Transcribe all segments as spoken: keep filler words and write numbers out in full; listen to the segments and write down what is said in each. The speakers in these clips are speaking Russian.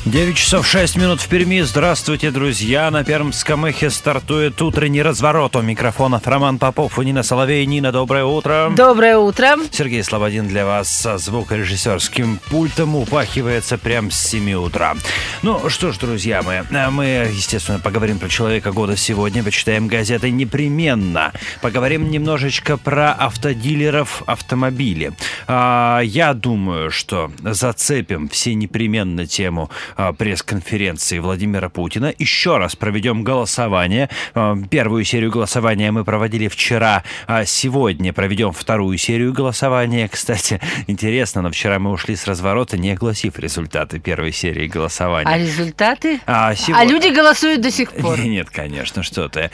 девять часов шесть минут в Перми. Здравствуйте, друзья. На Пермском эхе стартует утренний разворот. У микрофонов Роман Попов и Нина Соловей. Нина, доброе утро. Доброе утро. Сергей Слободин для вас со звукорежиссерским пультом упахивается прямо с семи утра. Ну что ж, друзья мои, мы, естественно, поговорим про человека года сегодня. Почитаем газеты непременно. Поговорим немножечко про автодилеров автомобилей. Я думаю, что зацепим все непременно тему пресс-конференции Владимира Путина. Еще раз проведем голосование. Первую серию голосования мы проводили вчера, а сегодня проведем вторую серию голосования. Кстати, интересно, но вчера мы ушли с разворота, не огласив результаты первой серии голосования. А результаты? А, сегодня... а люди голосуют до сих пор? Нет, конечно, что ты.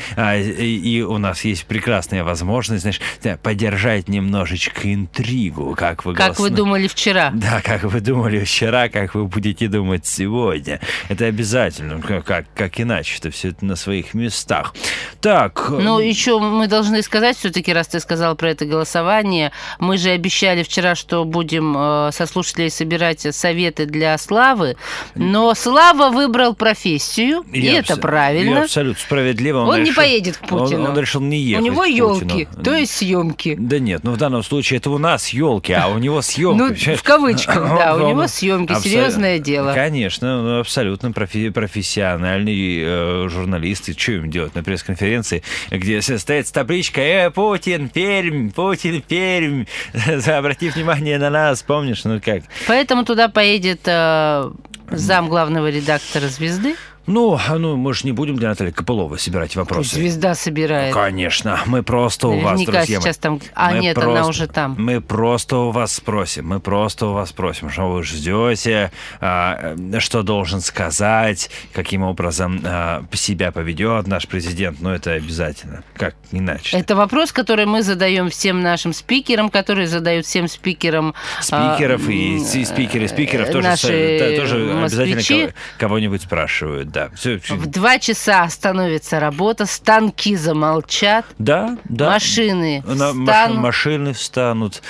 И у нас есть прекрасная возможность, знаешь, поддержать немножечко интригу, как вы Как вы думали вчера? Да, как вы думали вчера, как вы будете думать сегодня. Это обязательно, как, как иначе-то все это на своих местах. Так. Ну, еще мы должны сказать, все-таки, раз ты сказал про это голосование, мы же обещали вчера, что будем э, со слушателей собирать советы для Славы, но Слава выбрал профессию, и, и это абс- правильно. И абсолютно справедливо. Он, он решил, не поедет к Путину. Он, он решил не ехать. У него елки, Путину. То есть съемки. Да нет, ну в данном случае это у нас елки, а у него съемки. Ну, в кавычках, да, у него съемки, серьезное дело. Конечно, ну, абсолютно профи- профессиональный э, журналист. И что им делать на пресс-конференции, где стоит табличка «Э, Путин, Пермь, Путин, Пермь». Обрати внимание на нас, помнишь, ну как? Поэтому туда поедет э, зам главного редактора «Звезды». Ну, ну, мы же не будем для Натальи Копыловой собирать вопросы. Пусть «Звезда» собирает. Конечно, мы просто у вас, друзья сейчас там... А, мы нет, просто, она уже там. Мы просто у вас спросим, мы просто у вас спросим, что вы ждете, а, что должен сказать, каким образом а, себя поведет наш президент. Ну, это обязательно. Как иначе? Это вопрос, который мы задаем всем нашим спикерам, которые задают всем спикерам... Спикеров а, и спикеры спикеров тоже, наши тоже москвичи. Обязательно кого-нибудь спрашивают, да. Все, все. В два часа остановится работа, станки замолчат, да, да. машины На, встанут. Машины встанут,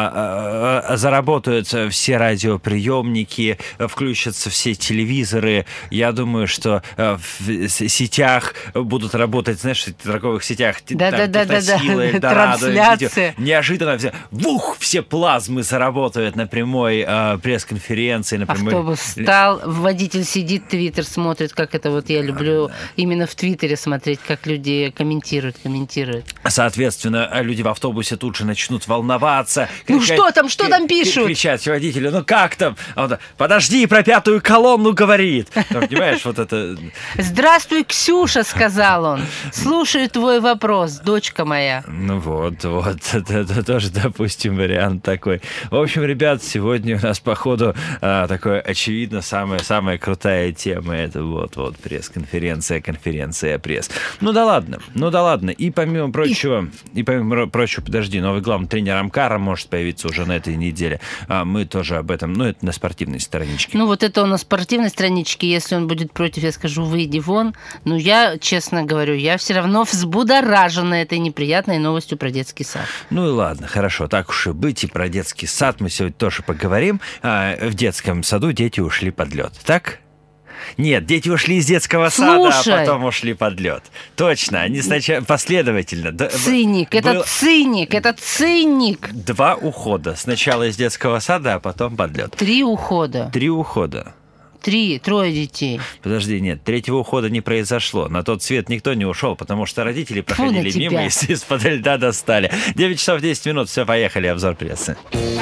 а, а, а, заработают все радиоприемники, включатся все телевизоры. Я думаю, что в сетях будут работать, знаешь, в торговых сетях да, там, да, да, да, Эльдорадо, трансляция. Неожиданно все, вух, все плазмы заработают на прямой а, пресс-конференции. На прямой... Автобус встал, водитель сидит, твиттер смотрит, как это вот я люблю да, да. именно в Твиттере смотреть, как люди комментируют, комментируют. Соответственно, люди в автобусе тут же начнут волноваться. Ну кричать, что там, что там пишут? Кричать водителю, ну как там? А он, подожди, про пятую колонну говорит. Там, понимаешь, вот это... Здравствуй, Ксюша, сказал он. Слушаю твой вопрос, дочка моя. Ну вот, вот, это, это тоже, допустим, вариант такой. В общем, ребят, сегодня у нас, походу, а, такое, очевидно, самая-самая крутая тема. Это вот, вот, пресс-конференция, конференция, пресс. Ну да ладно, ну да ладно. И помимо прочего, и, и помимо прочего, подожди, новый главный тренер Амкара может появиться уже на этой неделе. А мы тоже об этом, ну это на спортивной страничке. Ну вот это он на спортивной страничке. Если он будет против, я скажу, выйди вон. Ну я, честно говорю, я все равно взбудоражена этой неприятной новостью про детский сад. Ну и ладно, хорошо, так уж и быть. И про детский сад мы сегодня тоже поговорим. А, в детском саду дети ушли под лед, так? Нет, дети ушли из детского Слушай, сада, а потом ушли под лед. Точно, они сначала последовательно. Циник, это был... циник, это циник. Два ухода. Сначала из детского сада, а потом под лед. Три ухода. Три ухода. Три, трое детей. Подожди, нет, третьего ухода не произошло. На тот свет никто не ушел, потому что родители проходили мимо и из-под льда достали. девять часов десять минут, все, поехали, обзор прессы.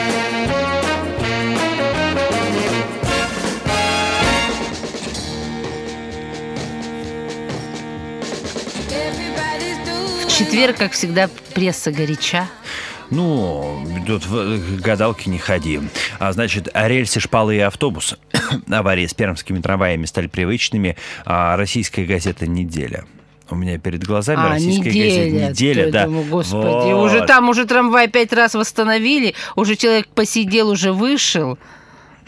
В четверг, как всегда, пресса горяча. Ну, тут в гадалки не ходи. А, значит, рельсы, шпалы и автобусы. Аварии с пермскими трамваями стали привычными. А российская газета «Неделя». У меня перед глазами а, российская неделя, газета «Неделя». Да. Думаю, господи, вот. Уже там уже трамвай пять раз восстановили, уже человек посидел, уже вышел.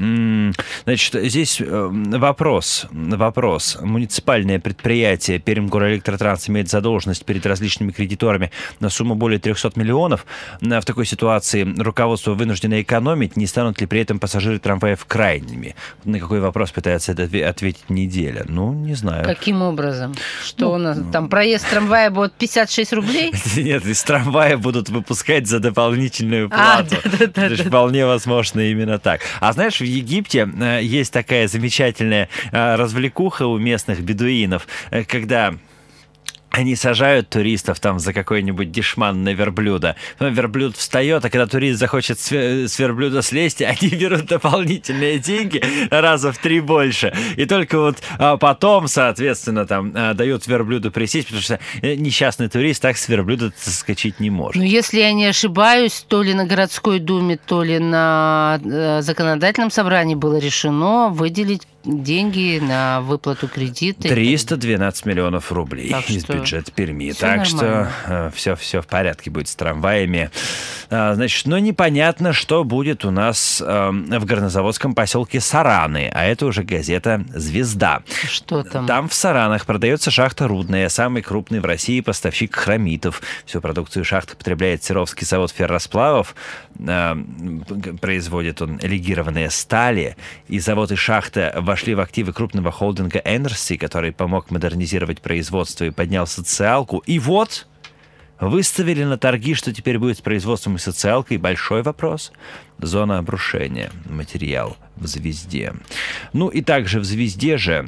Значит, здесь вопрос. Вопрос. Муниципальное предприятие Пермгорэлектротранс имеет задолженность перед различными кредиторами на сумму более трехсот миллионов. В такой ситуации руководство вынуждено экономить. Не станут ли при этом пассажиры трамваев крайними? На какой вопрос пытается ответить неделя? Ну, не знаю. Каким образом? Что ну, у нас? Там проезд трамвая будет пятьдесят шесть рублей? Нет, из трамвая будут выпускать за дополнительную плату. А, да, да, да, да. Вполне возможно именно так. А знаешь, в Египте есть такая замечательная развлекуха у местных бедуинов, когда они сажают туристов там за какой-нибудь дешман на верблюда. Потом верблюд встает, а когда турист захочет с верблюда слезть, они берут дополнительные деньги раза в три больше. И только вот потом, соответственно, там дают верблюду присесть, потому что несчастный турист так с верблюда соскочить не может. Ну, если я не ошибаюсь, то ли на городской думе, то ли на законодательном собрании было решено выделить деньги на выплату кредита. триста двенадцать миллионов рублей так из что... бюджета Перми. Все так нормально. Что э, все, все в порядке будет с трамваями. А, значит, но непонятно, что будет у нас э, в горнозаводском поселке Сараны. А это уже газета «Звезда». Что там? Там в Саранах продается шахта Рудная, самый крупный в России поставщик хромитов. Всю продукцию шахты потребляет Серовский завод ферросплавов. Э, производит он легированные стали. И завод и шахта в вошли в активы крупного холдинга Энерси, который помог модернизировать производство и поднял социалку. И вот выставили на торги, что теперь будет с производством и социалкой. Большой вопрос. Зона обрушения. Материал в «Звезде». Ну и также в «Звезде» же,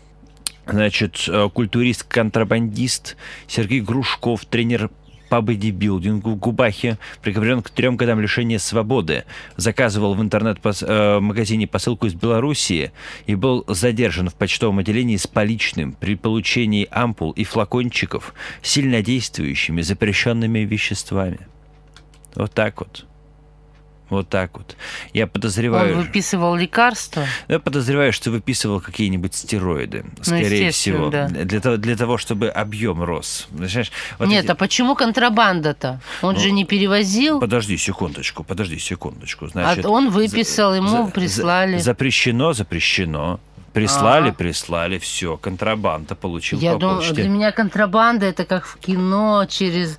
значит, культурист-контрабандист Сергей Грушков, тренер по бодибилдингу в Губахе, приговорен к трем годам лишения свободы. Заказывал в интернет-магазине посылку из Белоруссии и был задержан в почтовом отделении с поличным при получении ампул и флакончиков с сильнодействующими запрещенными веществами. Вот так вот. Вот так вот. Я подозреваю... Он выписывал лекарства? Я подозреваю, что выписывал какие-нибудь стероиды. Скорее ну, всего. Да. Для того, для того, чтобы объем рос. Вот Нет, эти... а почему контрабанда-то? Он ну, же не перевозил? Подожди секундочку, подожди секундочку. Значит, а он выписал, ему за, прислали. Запрещено, запрещено. Прислали, А-а. прислали, все, контрабанда получил Я по думаю, почте. Для меня контрабанда это как в кино, через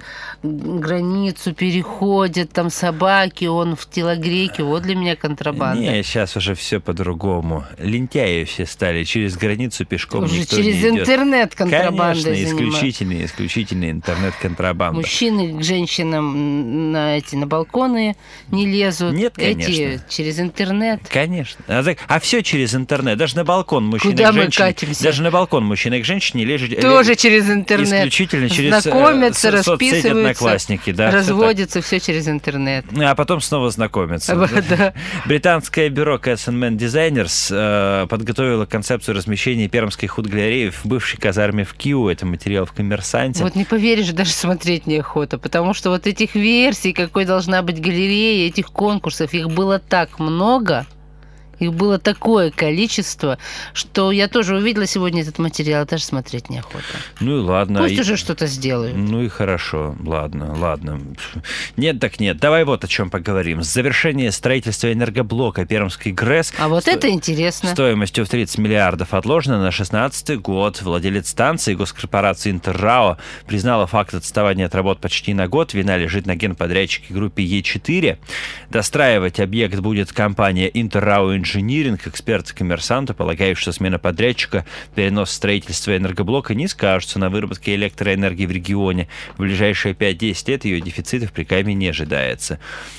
границу переходят там собаки, он в телогрейке, вот для меня контрабанда. Не, сейчас уже все по-другому. Лентяи все стали, через границу пешком уже никто через не идет. интернет контрабандой Конечно, исключительный, исключительный интернет-контрабанда. Мужчины к женщинам на эти на балконы не лезут. Нет, конечно. Эти через интернет. Конечно. А, так, а все через интернет, даже на балкон. Мужчина Куда к женщине, мы катимся? Даже на балкон мужчина к женщине лежит. Тоже лежит, через интернет. Исключительно через знакомятся, со- расписываются, одноклассники, да, разводятся, все, все через интернет. А потом снова знакомятся. Да. Британское бюро Cats and Men Designers э, подготовило концепцию размещения пермской худгалереи в бывшей казарме в Киеве. Это материал в «Коммерсанте». Вот не поверишь, даже смотреть неохота, потому что вот этих версий, какой должна быть галерея, этих конкурсов, их было так много. Их было такое количество, что я тоже увидела сегодня этот материал, даже смотреть неохота. Ну и ладно. Пусть уже что-то сделают. Ну и хорошо. Ладно, ладно. Нет так нет. Давай вот о чем поговорим. Завершение строительства энергоблока Пермской ГРЭС. А вот сто... это интересно. Стоимостью в тридцать миллиардов отложено на шестнадцатый год. Владелец станции госкорпорации «Интеррао» признала факт отставания от работ почти на год. Вина лежит на генподрядчике группе Е четыре. Достраивать объект будет компания «Интеррао Инжиниринг». Эксперты «Коммерсанта» полагают, что смена подрядчика, перенос строительства энергоблока не скажутся на выработке электроэнергии в регионе. В ближайшие пять-десять лет ее дефицита в Прикамье не ожидается.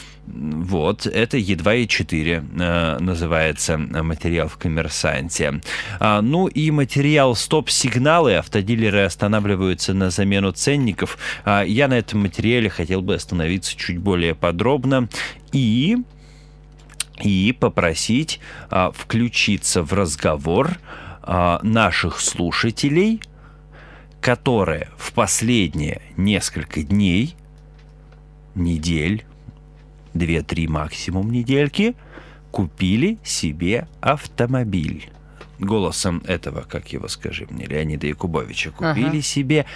Вот, это едва Е четыре э, называется материал в «Коммерсанте». А, ну и материал «Стоп-сигналы». Автодилеры останавливаются на замену ценников. А, я на этом материале хотел бы остановиться чуть более подробно и... и попросить а, включиться в разговор а, наших слушателей, которые в последние несколько дней, недель, две-три максимум недельки, купили себе автомобиль. Голосом этого, как его, скажи мне, Леонида Якубовича, купили ага. себе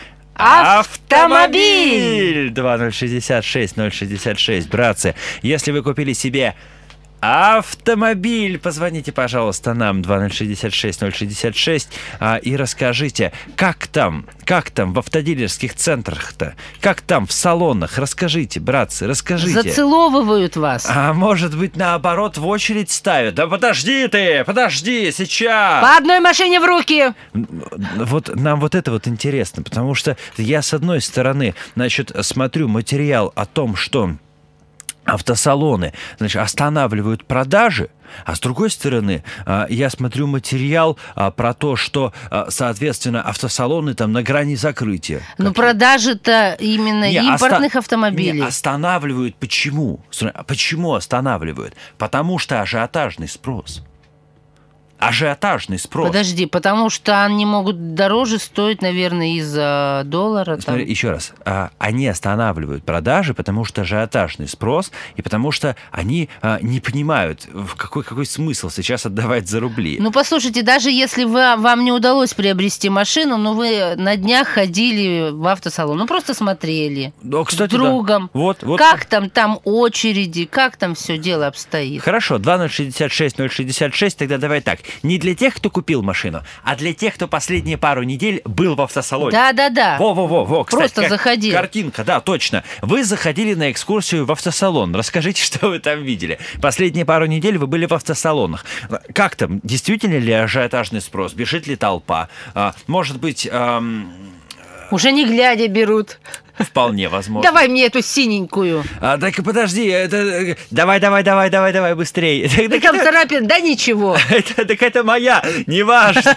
автомобиль! два ноль шестьдесят шесть ноль шестьдесят шесть, братцы, если вы купили себе автомобиль. Позвоните, пожалуйста, нам два ноль шестьдесят шесть ноль шестьдесят шесть а, и расскажите, как там, как там в автодилерских центрах-то, как там в салонах. Расскажите, братцы, расскажите. Зацеловывают вас. А может быть, наоборот, в очередь ставят? Да подожди ты, подожди, сейчас. По одной машине в руки. Вот нам вот это вот интересно, потому что я, с одной стороны, значит, смотрю материал о том, что автосалоны, значит, останавливают продажи, а с другой стороны, я смотрю материал про то, что, соответственно, автосалоны там на грани закрытия. Но продажи-то именно не, импортных оста... автомобилей. Не, останавливают почему? Почему останавливают? Потому что ажиотажный спрос. Ажиотажный спрос. Подожди, потому что они могут дороже стоить, наверное, из-за доллара. Смотри, там. Еще раз. А, они останавливают продажи, потому что ажиотажный спрос, и потому что они а, не понимают, в какой, какой смысл сейчас отдавать за рубли. Ну, послушайте, даже если вы, вам не удалось приобрести машину, но вы на днях ходили в автосалон, ну, просто смотрели да, кстати, с другом. Да. Вот, вот. Как там, там очереди, как там все дело обстоит. Хорошо, два ноль шестьдесят шесть ноль шестьдесят шесть, тогда давай так. Не для тех, кто купил машину, а для тех, кто последние пару недель был в автосалоне. Да-да-да. Во-во-во, кстати, просто как, заходил. Картинка, да, точно. Вы заходили на экскурсию в автосалон. Расскажите, что вы там видели. Последние пару недель вы были в автосалонах. Как там? Действительно ли ажиотажный спрос? Бежит ли толпа? А, может быть... Эм... Уже не глядя берут. Вполне возможно. Давай мне эту синенькую. А, так подожди, это... Давай, давай, давай, давай, давай, быстрее. Да там царапин, да ничего. Это, так это моя, неважно.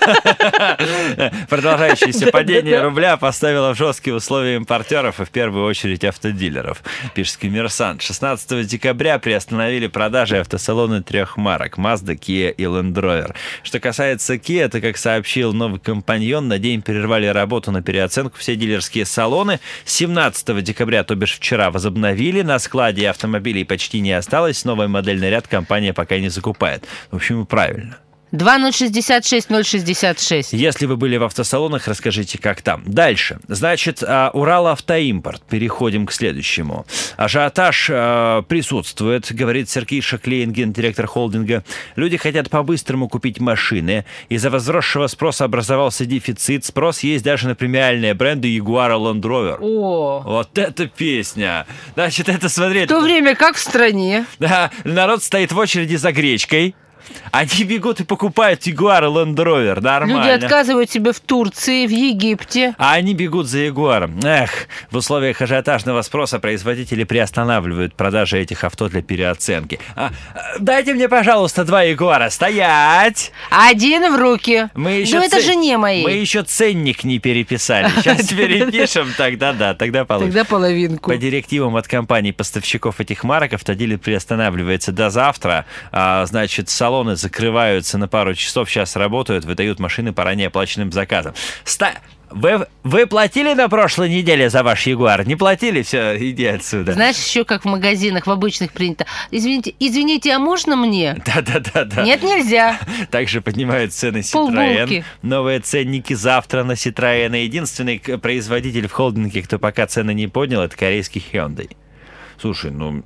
Продолжающееся падение рубля поставило в жесткие условия импортеров и в первую очередь автодилеров. Пишет Коммерсант. шестнадцатого декабря приостановили продажи автосалоны трех марок: Mazda, Kia и Land Rover. Что касается Kia, то, как сообщил новый компаньон, на день перервали работу на переоценку все дилерские салоны. семнадцатого декабря, то бишь вчера, возобновили. На складе автомобилей почти не осталось. Новый модельный ряд компания пока не закупает. В общем, правильно. два ноль шестьдесят шесть ноль шестьдесят шесть. Если вы были в автосалонах, расскажите, как там. Дальше. Значит, Урал Автоимпорт. Переходим к следующему. Ажиотаж э, присутствует, говорит Сергей Шаклейн, гендиректор холдинга. Люди хотят по-быстрому купить машины. Из-за возросшего спроса образовался дефицит. Спрос есть даже на премиальные бренды Jaguar и Land Rover. О! Вот это песня! Значит, это смотреть... В то время как в стране. Да, народ стоит в очереди за гречкой. Они бегут и покупают Jaguar и Land Rover, нормально. Люди отказывают себе в Турции, в Египте. А они бегут за Ягуаром. Эх, в условиях ажиотажного спроса производители приостанавливают продажи этих авто для переоценки. А, дайте мне, пожалуйста, два Ягуара. Стоять! Один в руки. Мы еще ну, ц... это жене моей. Мы еще ценник не переписали. Сейчас перепишем, тогда да, тогда получим. Тогда половинку. По директивам от компаний-поставщиков этих марок автодилер приостанавливается до завтра. А, значит, салоны закрываются на пару часов, сейчас работают, выдают машины по ранее оплаченным заказам. Ста... Вы, вы платили на прошлой неделе за ваш Ягуар? Не платили? Все, иди отсюда. Знаешь, еще как в магазинах, в обычных принято. Извините, извините, а можно мне? Да-да-да. Нет, нельзя. Также поднимают цены Citroën. Полбулки. Новые ценники завтра на Citroën. Единственный производитель в холдинге, кто пока цены не поднял, это корейский Hyundai. Слушай, ну...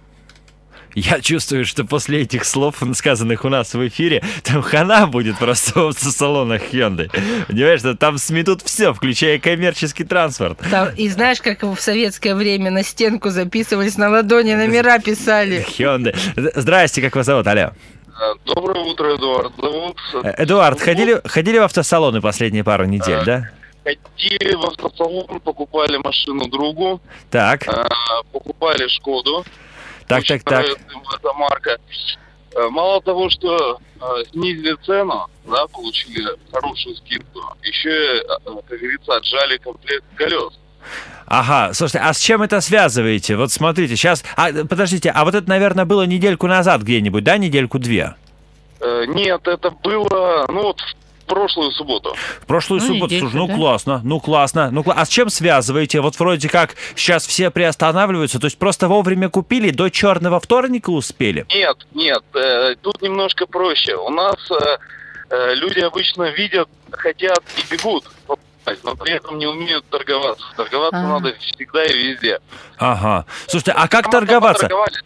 Я чувствую, что после этих слов, сказанных у нас в эфире, там хана будет просто в автосалонах Hyundai. Понимаешь, что там сметут все, включая коммерческий транспорт. Там, и знаешь, как в советское время на стенку записывались, на ладони номера писали. Hyundai. Здрасте, как вас зовут? Алло. Доброе утро, Эдуард. Зовут... Эдуард, ходили, ходили в автосалоны последние пару недель, а, да? Ходили в автосалон, покупали машину другу. Так. А, покупали Шкоду. Так, так, так. Эта марка. Мало того, что э, снизили цену, да, получили хорошую скидку, еще, э, как говорится, отжали комплект колес. Ага, слушайте, а с чем это связываете? Вот смотрите, сейчас... А, подождите, а вот это, наверное, было недельку назад где-нибудь, да, недельку-две? Э, нет, это было, ну вот, в прошлую субботу. В прошлую ну, субботу, недельку, слушай, ну да? классно, ну классно, ну классно. А с чем связываете? Вот вроде как сейчас все приостанавливаются, то есть просто вовремя купили, до черного вторника успели? Нет, нет, э, тут немножко проще. У нас э, э, люди обычно видят, хотят и бегут, но при этом не умеют торговаться. Торговаться А-а-а. надо всегда и везде. Ага. Слушайте, а как торговаться?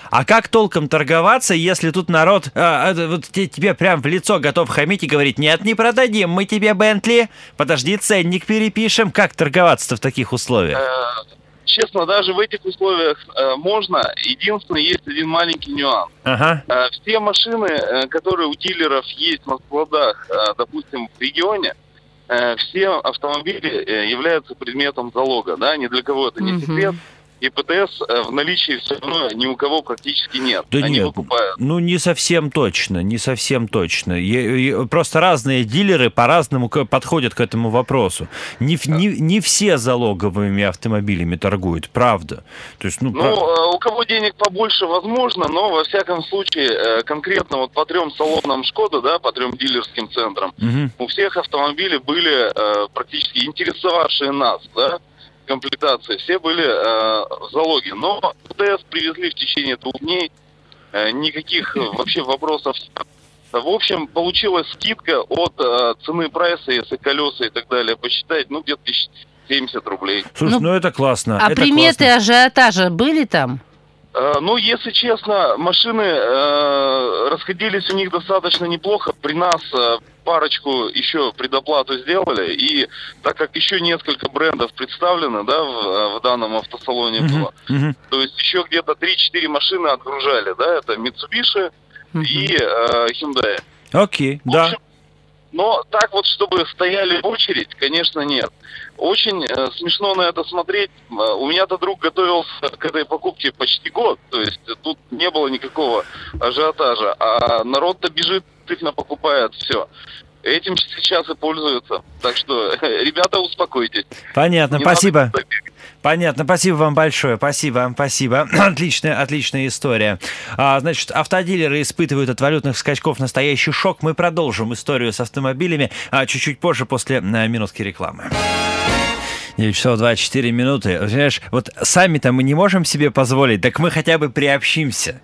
А как толком торговаться, если тут народ а, а, вот тебе прям в лицо готов хамить и говорить: нет, не продадим, мы тебе Бентли, подожди, ценник перепишем. Как торговаться-то в таких условиях? Честно, даже в этих условиях э, можно. Единственное, есть один маленький нюанс. Ага. Э, все машины, э, которые у дилеров есть на складах, э, допустим, в регионе, э, все автомобили э, являются предметом залога, да, ни для кого это не Мгм. секрет. И ПТС э, в наличии все равно ни у кого практически нет. Да Они нет, выкупают. ну не совсем точно, не совсем точно. Я- я- просто разные дилеры по-разному к- подходят к этому вопросу. Не, в- не, не все залоговыми автомобилями торгуют, правда. То есть, ну, Ну, пра- э, у кого денег побольше, возможно, но во всяком случае, э, конкретно вот по трем салонам Шкода, да, по трем дилерским центрам, Мгм. у всех автомобили были э, практически интересовавшие нас, да, комплектации, все были э, в залоге. Но ПТС привезли в течение двух дней, э, никаких э, вообще вопросов. В общем, получилась скидка от э, цены прайса, если колеса и так далее посчитать, ну, где-то тысяч семьдесят рублей. Слушай, ну, Ну, это классно. А это приметы классно. ажиотажа были там? Э, Ну, если честно, машины э, расходились у них достаточно неплохо. При нас э, парочку еще предоплату сделали. И так как еще несколько брендов представлены, да, в, э, в данном автосалоне Мгм, было, мгм. то есть еще где-то три-четыре машины отгружали, да, это Mitsubishi Мгм. и э, Hyundai. Окей, В да. общем, но так вот, чтобы стояли в очередь, конечно, нет. Очень э, смешно на это смотреть. Э, у меня-то друг готовился к этой покупке почти год. То есть э, тут не было никакого ажиотажа. А народ-то бежит, действительно покупает все. Этим сейчас и пользуются. Так что, ребята, успокойтесь. Понятно, Не спасибо. надо бегать. Понятно, спасибо вам большое, спасибо, спасибо. Отличная, отличная история. А, значит, автодилеры испытывают от валютных скачков настоящий шок. Мы продолжим историю с автомобилями а, чуть-чуть позже, после а, минутки рекламы. девять часов двадцать четыре минуты. Понимаешь, вот сами-то мы не можем себе позволить, так мы хотя бы приобщимся.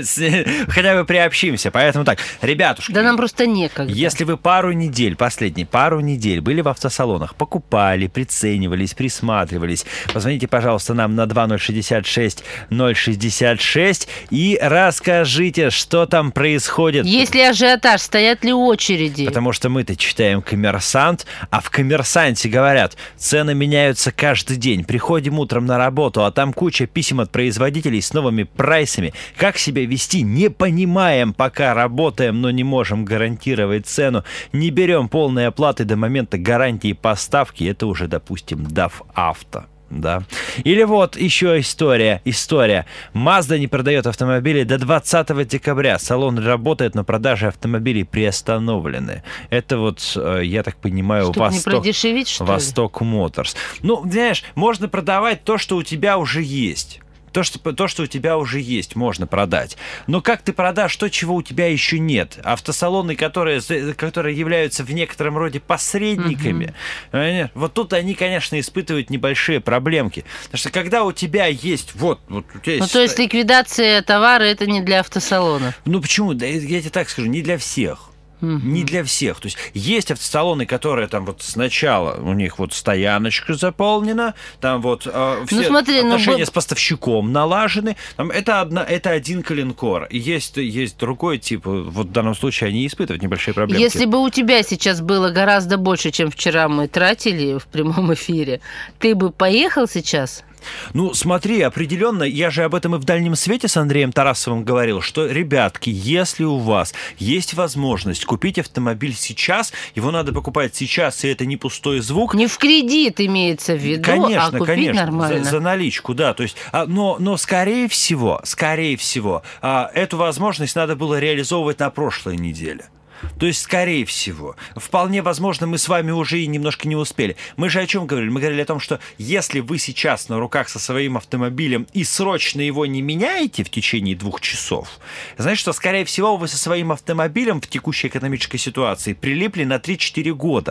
Хотя бы приобщимся. Поэтому так, ребятушки. Да нам просто некогда. Если вы пару недель, последние пару недель были в автосалонах, покупали, приценивались, присматривались, позвоните, пожалуйста, нам на два ноль шестьдесят шесть ноль шестьдесят шесть и расскажите, что там происходит. Есть ли ажиотаж, стоят ли очереди? Потому что мы-то читаем «Коммерсант», а в «Коммерсанте» говорят, цены меняются каждый день. Приходим утром на работу, а там куча писем от производителей с новыми прайсами. Как себя вести, не понимаем, пока работаем, но не можем гарантировать цену. Не берем полной оплаты до момента гарантии поставки. Это уже, допустим, ДАФ Авто. Да. Или вот еще история. История. Mazda не продает автомобили до двадцатого декабря. Салон работает, но продажи автомобилей приостановлены. Это вот, э, я так понимаю, Чтоб не Восток, продешевить, что ли? Восток Моторс. Ну, знаешь, можно продавать то, что у тебя уже есть. То что, то, что у тебя уже есть, можно продать. Но как ты продашь то, чего у тебя еще нет? Автосалоны, которые, которые являются в некотором роде посредниками, mm-hmm. вот тут они, конечно, испытывают небольшие проблемки. Потому что когда у тебя есть... Вот, вот у тебя есть... Ну, то есть ликвидация товара – это не для автосалонов? Ну, почему? Да, я тебе так скажу, не для всех. Не для всех. То есть есть автосалоны, которые там вот сначала у них вот стояночка заполнена, там вот э, все ну, смотри, отношения ну, с поставщиком налажены. Там это, одна, это один коленкор. И есть, есть другой тип. Вот в данном случае они испытывают небольшие проблемы. Если бы у тебя сейчас было гораздо больше, чем вчера мы тратили в прямом эфире, ты бы поехал сейчас? Ну, смотри, определенно, я же об этом и в «Дальнем свете» с Андреем Тарасовым говорил, что, ребятки, если у вас есть возможность купить автомобиль сейчас, его надо покупать сейчас, и это не пустой звук. Не в кредит имеется в виду, конечно, а купить конечно, нормально. За, за наличку, да. То есть, а, но, но скорее всего, скорее всего, а, эту возможность надо было реализовывать на прошлой неделе. То есть, скорее всего, вполне возможно, мы с вами уже и немножко не успели. Мы же о чем говорили? Мы говорили о том, что если вы сейчас на руках со своим автомобилем и срочно его не меняете в течение двух часов, значит, что, скорее всего, вы со своим автомобилем в текущей экономической ситуации прилипли на три-четыре года.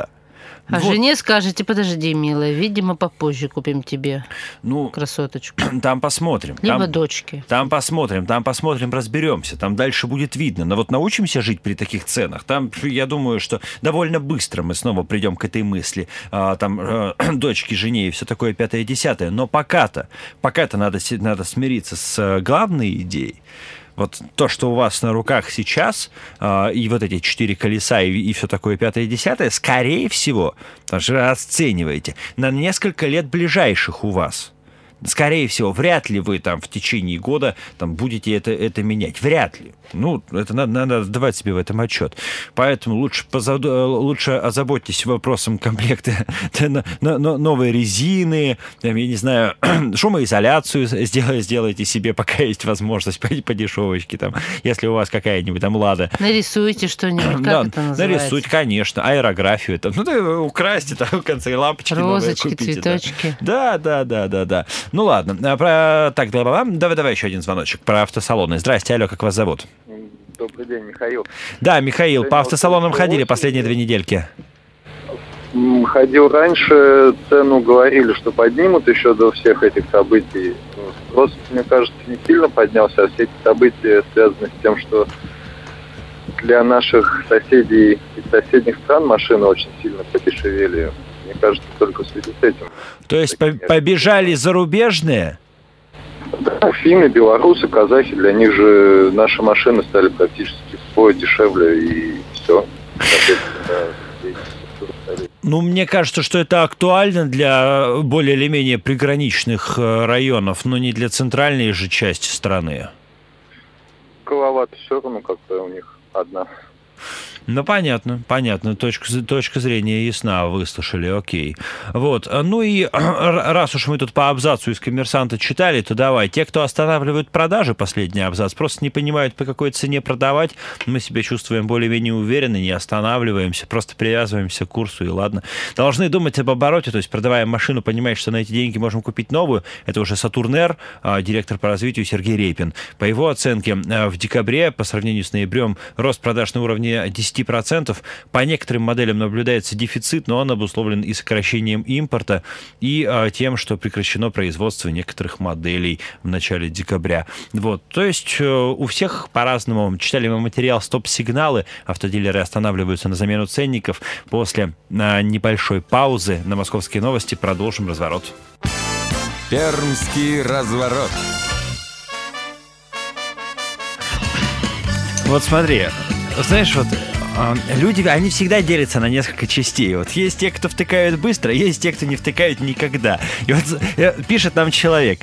А Вот. жене скажете: подожди, милая, видимо, попозже купим тебе Ну, красоточку. там посмотрим. Либо Там- дочке. Там посмотрим, там посмотрим, разберемся. Там дальше будет видно. Но вот научимся жить при таких ценах. Там, я думаю, что довольно быстро мы снова придем к этой мысли. А, там э, дочке, жене и все такое пятое-десятое. Но пока-то, пока-то надо, си- надо смириться с э, главной идеей. Вот то, что у вас на руках сейчас, э, и вот эти четыре колеса, и, и все такое пятое-десятое, скорее всего, даже расцениваете, на несколько лет ближайших у вас. Скорее всего, вряд ли вы там в течение года там, будете это, это менять. Вряд ли. Ну, это надо, надо давать себе в этом отчет. Поэтому лучше, позад... лучше озаботьтесь вопросом комплекта новой резины, там, я не знаю, шумоизоляцию сделайте, сделайте себе, пока есть возможность, по, по дешевочке, там, если у вас какая-нибудь там «Лада». Нарисуйте что-нибудь, как Да, это называется? нарисуйте, конечно, аэрографию. Там, ну, да, украсьте, там, в конце лампочки новые Розочки, купите, да. цветочки. Да, да, да, да, да. Ну ладно. А про... Так, давай, давай, давай еще один звоночек про автосалоны. Здрасте, алло, как вас зовут? Добрый день, Михаил. Да, Михаил, по автосалонам ходили последние две недельки? М, Ходил раньше, цену говорили, что поднимут еще до всех этих событий. Ну, спрос, мне кажется, не сильно поднялся, а все эти события связаны с тем, что для наших соседей из соседних стран машины очень сильно подешевели. Мне кажется, только в связи с этим. То есть по- побежали зарубежные? Да, финны, белорусы, казахи, для них же наши машины стали практически вдвое дешевле, и все. Ну, мне кажется, что это актуально для более или менее приграничных э, районов, но не для центральной же части страны. Голова-то все равно как-то у них одна. Ну, понятно, понятно. Точка, точка зрения ясна, выслушали, окей. Вот. Ну и раз уж мы тут по абзацу из «Коммерсанта» читали, то давай. Те, кто останавливают продажи, последний абзац, просто не понимают, по какой цене продавать. Мы себя чувствуем более-менее уверенно, не останавливаемся, просто привязываемся к курсу, и ладно. Должны думать об обороте, то есть продавая машину, понимать, что на эти деньги можем купить новую. Это уже «Сатурн Р», директор по развитию Сергей Репин. По его оценке, в декабре, по сравнению с ноябрем, рост продаж на уровне десять процентов. По некоторым моделям наблюдается дефицит, но он обусловлен и сокращением импорта, и а, тем, что прекращено производство некоторых моделей в начале декабря. Вот. То есть у всех по-разному. Читали мы материал «Стоп-сигналы». Автодилеры останавливаются на замену ценников. После а, небольшой паузы на «Московские новости» продолжим разворот. Пермский разворот. Вот смотри, знаешь, вот люди, они всегда делятся на несколько частей. Вот есть те, кто втыкают быстро, есть те, кто не втыкают никогда. И вот пишет нам человек: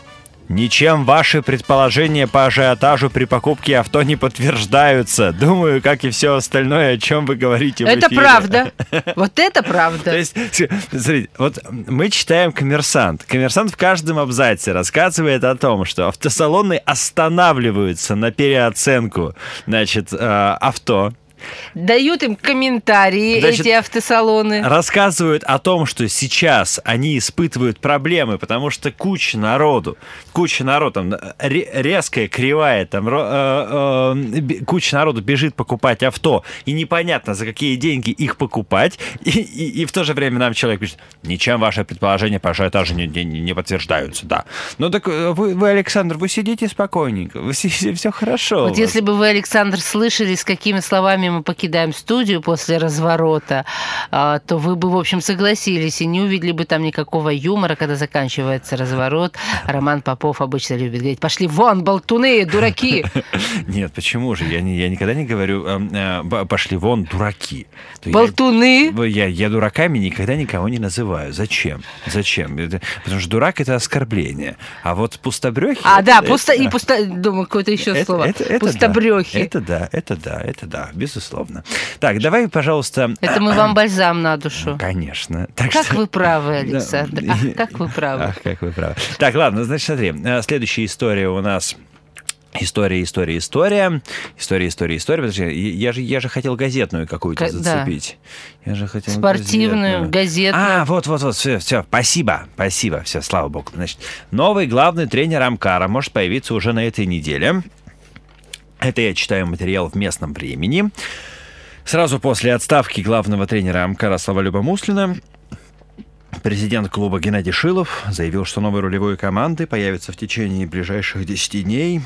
ничем ваши предположения по ажиотажу при покупке авто не подтверждаются. Думаю, как и все остальное, о чем вы говорите в эфире. Это правда. Вот это правда. То есть, смотрите, вот мы читаем «Коммерсант». «Коммерсант» в каждом абзаце рассказывает о том, что автосалоны останавливаются на переоценку, значит, авто. Дают им комментарии, Значит, эти автосалоны. Рассказывают о том, что сейчас они испытывают проблемы, потому что куча народу, куча народу, там, резкая, кривая, там, э, э, куча народу бежит покупать авто, и непонятно, за какие деньги их покупать, и, и, и в то же время нам человек пишет: ничем ваши предположения по ажиотажу не, не, не подтверждаются, да. Ну так вы, вы, Александр, вы сидите спокойненько, вы сидите, все хорошо. Вот если бы вы, Александр, слышали, с какими словами мы покидаем студию после разворота, то вы бы, в общем, согласились и не увидели бы там никакого юмора, когда заканчивается разворот. Роман Попов обычно любит говорить: пошли вон, болтуны, дураки. Нет, почему же? Я, не, я никогда не говорю э, э, пошли вон, дураки. Болтуны? Я, я, я дураками никогда никого не называю. Зачем? Зачем? Это, потому что дурак — это оскорбление. А вот пустобрехи... А, это, да, это, пусто... и пусто... Думаю, какое-то еще это, слово. Это, это, пустобрехи. Да, это да, это да, это да, безусловно. Так, давай, пожалуйста... Это мы вам бальзам на душу. Конечно. Так как что... вы правы, Александр. Ах, как вы правы. Ах, как вы правы. Так, ладно, значит, смотри. Следующая история у нас... История, история, история. История, история, история. Подожди, я же, я же хотел газетную какую-то К- зацепить. Да. Я же хотел спортивную, газетную. А, вот, вот, вот, все, все, спасибо, спасибо, все, слава богу. Значит, новый главный тренер Амкара может появиться уже на этой неделе. Это я читаю материал в местном времени. Сразу после отставки главного тренера Амкара Славолюба Муслина президент клуба Геннадий Шилов заявил, что новые рулевые команды появятся в течение ближайших десяти дней.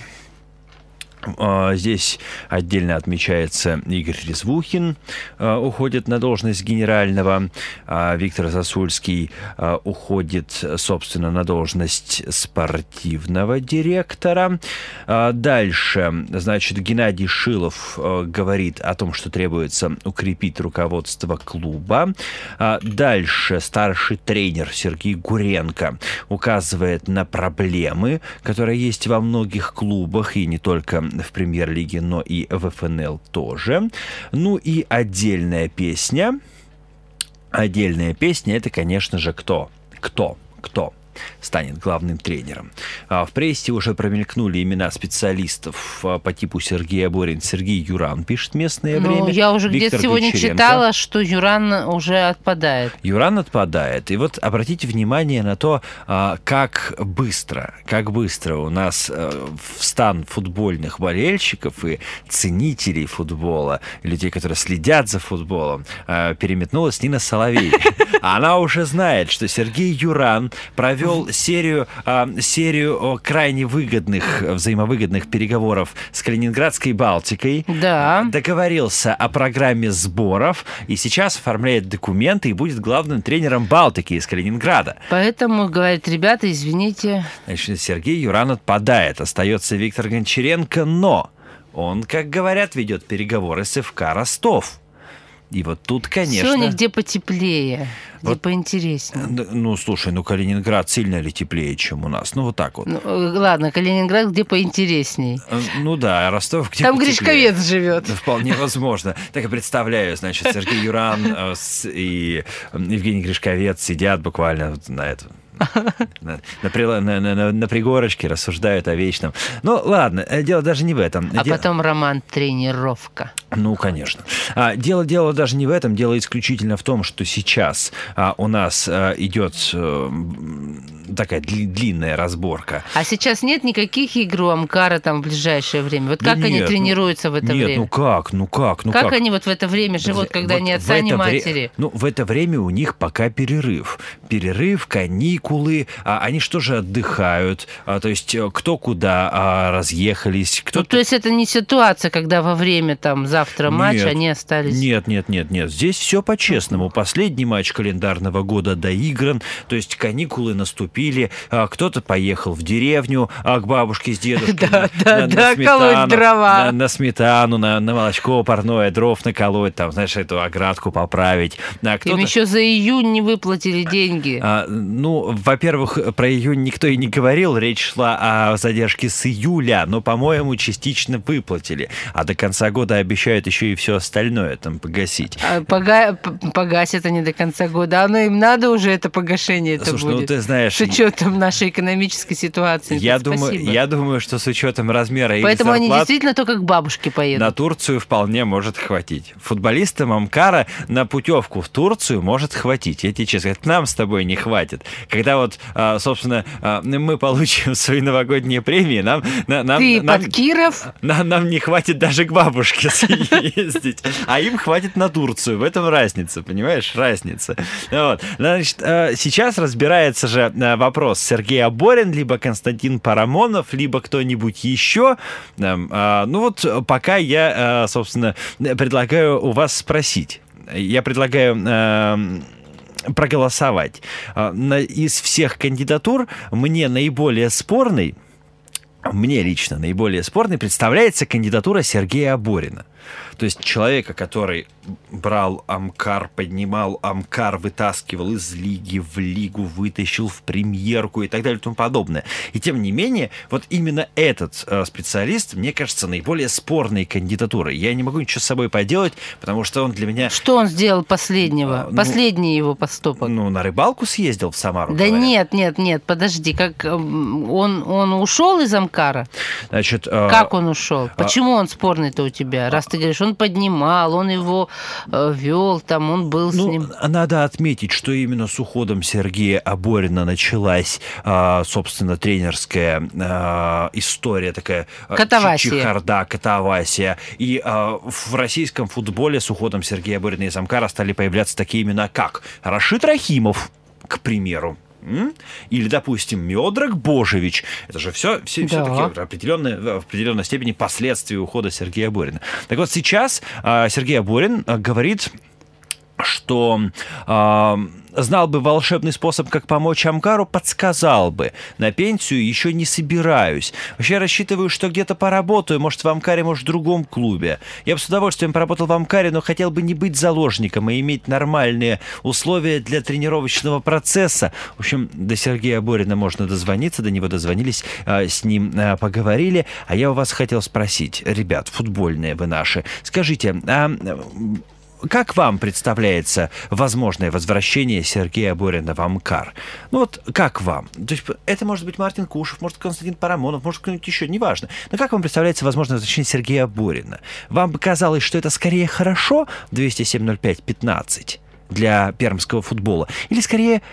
Здесь отдельно отмечается Игорь Резвухин, уходит на должность генерального, Виктор Засульский уходит, собственно, на должность спортивного директора. Дальше, значит, Геннадий Шилов говорит о том, что требуется укрепить руководство клуба. Дальше старший тренер Сергей Гуренко указывает на проблемы, которые есть во многих клубах, и не только в премьер-лиге, но и в эф эн эл тоже. Ну и отдельная песня. Отдельная песня — это, конечно же, кто? Кто? Кто станет главным тренером? В прессе уже промелькнули имена специалистов по типу Сергей Аборин. Сергей Юран пишет «Местное ну, время». Я уже Виктор где-то сегодня Гончаренко. читала, что Юран уже отпадает. Юран отпадает. И вот обратите внимание на то, как быстро, как быстро у нас в стан футбольных болельщиков и ценителей футбола, людей, которые следят за футболом, переметнулась Нина Соловей. Она уже знает, что Сергей Юран провел серию, серию крайне выгодных, взаимовыгодных переговоров с Калининградской Балтикой. Да. Договорился о программе сборов и сейчас оформляет документы и будет главным тренером Балтики из Калининграда. Поэтому, говорит, ребята, извините. Значит, Сергей Юран отпадает. Остается Виктор Гончаренко, но он, как говорят, ведет переговоры с эф ка Ростов. И вот тут, конечно... Все нигде потеплее, где вот, поинтереснее. Ну, слушай, ну Калининград сильно ли теплее, чем у нас? Ну, вот так вот. Ну, ладно, Калининград где поинтересней. Ну да, Ростов где там потеплее. Гришковец живет. Вполне возможно. Так и представляю, значит, Сергей Юран и Евгений Гришковец сидят буквально на этом... На, на, на, на, на пригорочке рассуждают о вечном. Ну, ладно, дело даже не в этом. А Дело... потом роман «Тренировка». Ну, конечно. А, дело, дело даже не в этом. Дело исключительно в том, что сейчас а, у нас а, идет а, такая дли, длинная разборка. А сейчас нет никаких игр у Амкара там в ближайшее время? Вот как да они нет, тренируются ну, в это нет, время? Ну как, ну как, ну как? Как они вот в это время живут, когда вот ни отца, ни матери? Вре... Ну, в это время у них пока перерыв. Перерыв, каникулы. А, они что же отдыхают? А, то есть кто куда а, разъехались? Кто... Ну, то есть это не ситуация, когда во время там завтра матч нет, они остались? Нет, нет, нет, нет. Здесь все по-честному. Последний матч календарного года доигран. То есть каникулы наступили. А, кто-то поехал в деревню а, к бабушке с дедушкой. Да, да, да, колоть дрова. На, на сметану, на, на молочко парное, дров наколоть, там, знаешь, эту оградку поправить. А им еще за июнь не выплатили деньги. А, ну, во-первых, про июнь никто и не говорил. Речь шла о задержке с июля, но, по-моему, частично выплатили. А до конца года обещают еще и все остальное там погасить. А, пога... Погасят они до конца года. Оно им надо уже это погашение это Слушай, будет. Ну, ты знаешь, с учетом нашей экономической ситуации. Я думаю, я думаю, что с учетом размера их Поэтому зарплат, они действительно только к бабушке поедут. На Турцию вполне может хватить. Футболистам Амкара на путевку в Турцию может хватить. Я тебе честно говорю, нам с тобой не хватит. Когда вот, собственно, мы получим свои новогодние премии, нам... нам Ты нам, под Киров? Нам, нам не хватит даже к бабушке съездить. А им хватит на Турцию. В этом разница, понимаешь? Разница. Вот. Значит, сейчас разбирается же вопрос: Сергей Аборин, либо Константин Парамонов, либо кто-нибудь еще. Ну вот пока я, собственно, предлагаю у вас спросить. Я предлагаю проголосовать. Из всех кандидатур мне наиболее спорной, мне лично наиболее спорной представляется кандидатура Сергея Аборина. То есть человека, который брал Амкар, поднимал Амкар, вытаскивал из лиги в лигу, вытащил в премьерку и так далее и тому подобное. И тем не менее, вот именно этот э, специалист, мне кажется, наиболее спорной кандидатурой. Я не могу ничего с собой поделать, потому что он для меня... Что он сделал последнего? А, ну, Последний его поступок? Ну, на рыбалку съездил в Самару. Да говорят. нет, нет, нет, подожди, как он, он ушел из Амкара? Значит, э, как он ушел? Почему он спорный-то у тебя, раз ты говоришь, он поднимал, он его э, вел, там, он был ну, с ним. Надо отметить, что именно с уходом Сергея Аборина началась, э, собственно, тренерская э, история такая. Катавасия. Чехарда, катавасия. И э, в российском футболе с уходом Сергея Аборина из Амкара стали появляться такие имена, как Рашид Рахимов, к примеру. Или, допустим, Мёдрак Божевич. Это же все, все, да. все такие определенные, в определенной степени последствия ухода Сергея Аборина. Так вот, сейчас э, Сергей Аборин э, говорит, что э, знал бы волшебный способ, как помочь Амкару, подсказал бы. На пенсию еще не собираюсь. Вообще рассчитываю, что где-то поработаю, может, в Амкаре, может, в другом клубе. Я бы с удовольствием поработал в Амкаре, но хотел бы не быть заложником и иметь нормальные условия для тренировочного процесса. В общем, до Сергея Аборина можно дозвониться, до него дозвонились, с ним поговорили. А я у вас хотел спросить, ребят, футбольные вы наши, скажите, а как вам представляется возможное возвращение Сергея Аборина в Амкар? Ну вот, как вам? То есть это может быть Мартин Кушев, может Константин Парамонов, может кто-нибудь еще, неважно. Но как вам представляется возможное возвращение Сергея Аборина? Вам бы казалось, что это скорее хорошо, двести семь ноль пять пятнадцать, для пермского футбола? Или скорее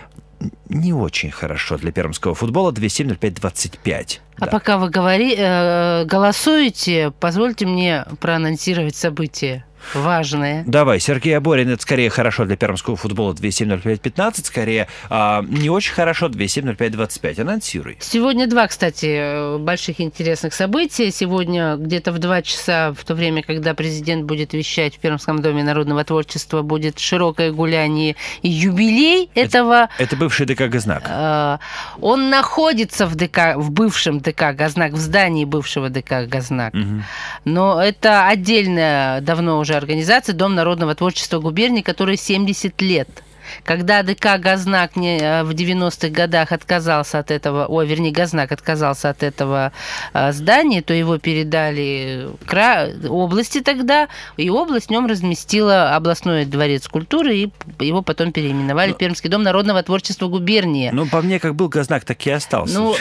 не очень хорошо для пермского футбола, двести семь ноль пять двадцать пять? А да. пока вы говори, э, голосуете, позвольте мне проанонсировать события важные. Давай, Сергей Аборин, это скорее хорошо для пермского футбола, двести семь ноль пять пятнадцать, скорее а, не очень хорошо, двести семь ноль пять двадцать пять. Анонсируй. Сегодня два, кстати, больших интересных события. Сегодня где-то в два часа, в то время, когда президент будет вещать в Пермском доме народного творчества, будет широкое гуляние и юбилей это, этого... Это бывший ДК «Гознак». Э, он находится в ДК, в бывшем ДК «Гознак», в здании бывшего ДК «Гознак». Угу. Но это отдельная, давно уже организация «Дом народного творчества губернии», которой семьдесят лет. Когда ДК «Гознак» в девяностых годах отказался от этого, ой, вернее, «Гознак» отказался от этого здания, то его передали области тогда, и область в нем разместила областной дворец культуры, и его потом переименовали в Пермский дом народного творчества губернии. Ну, по мне, как был «Гознак», так и остался. Ну,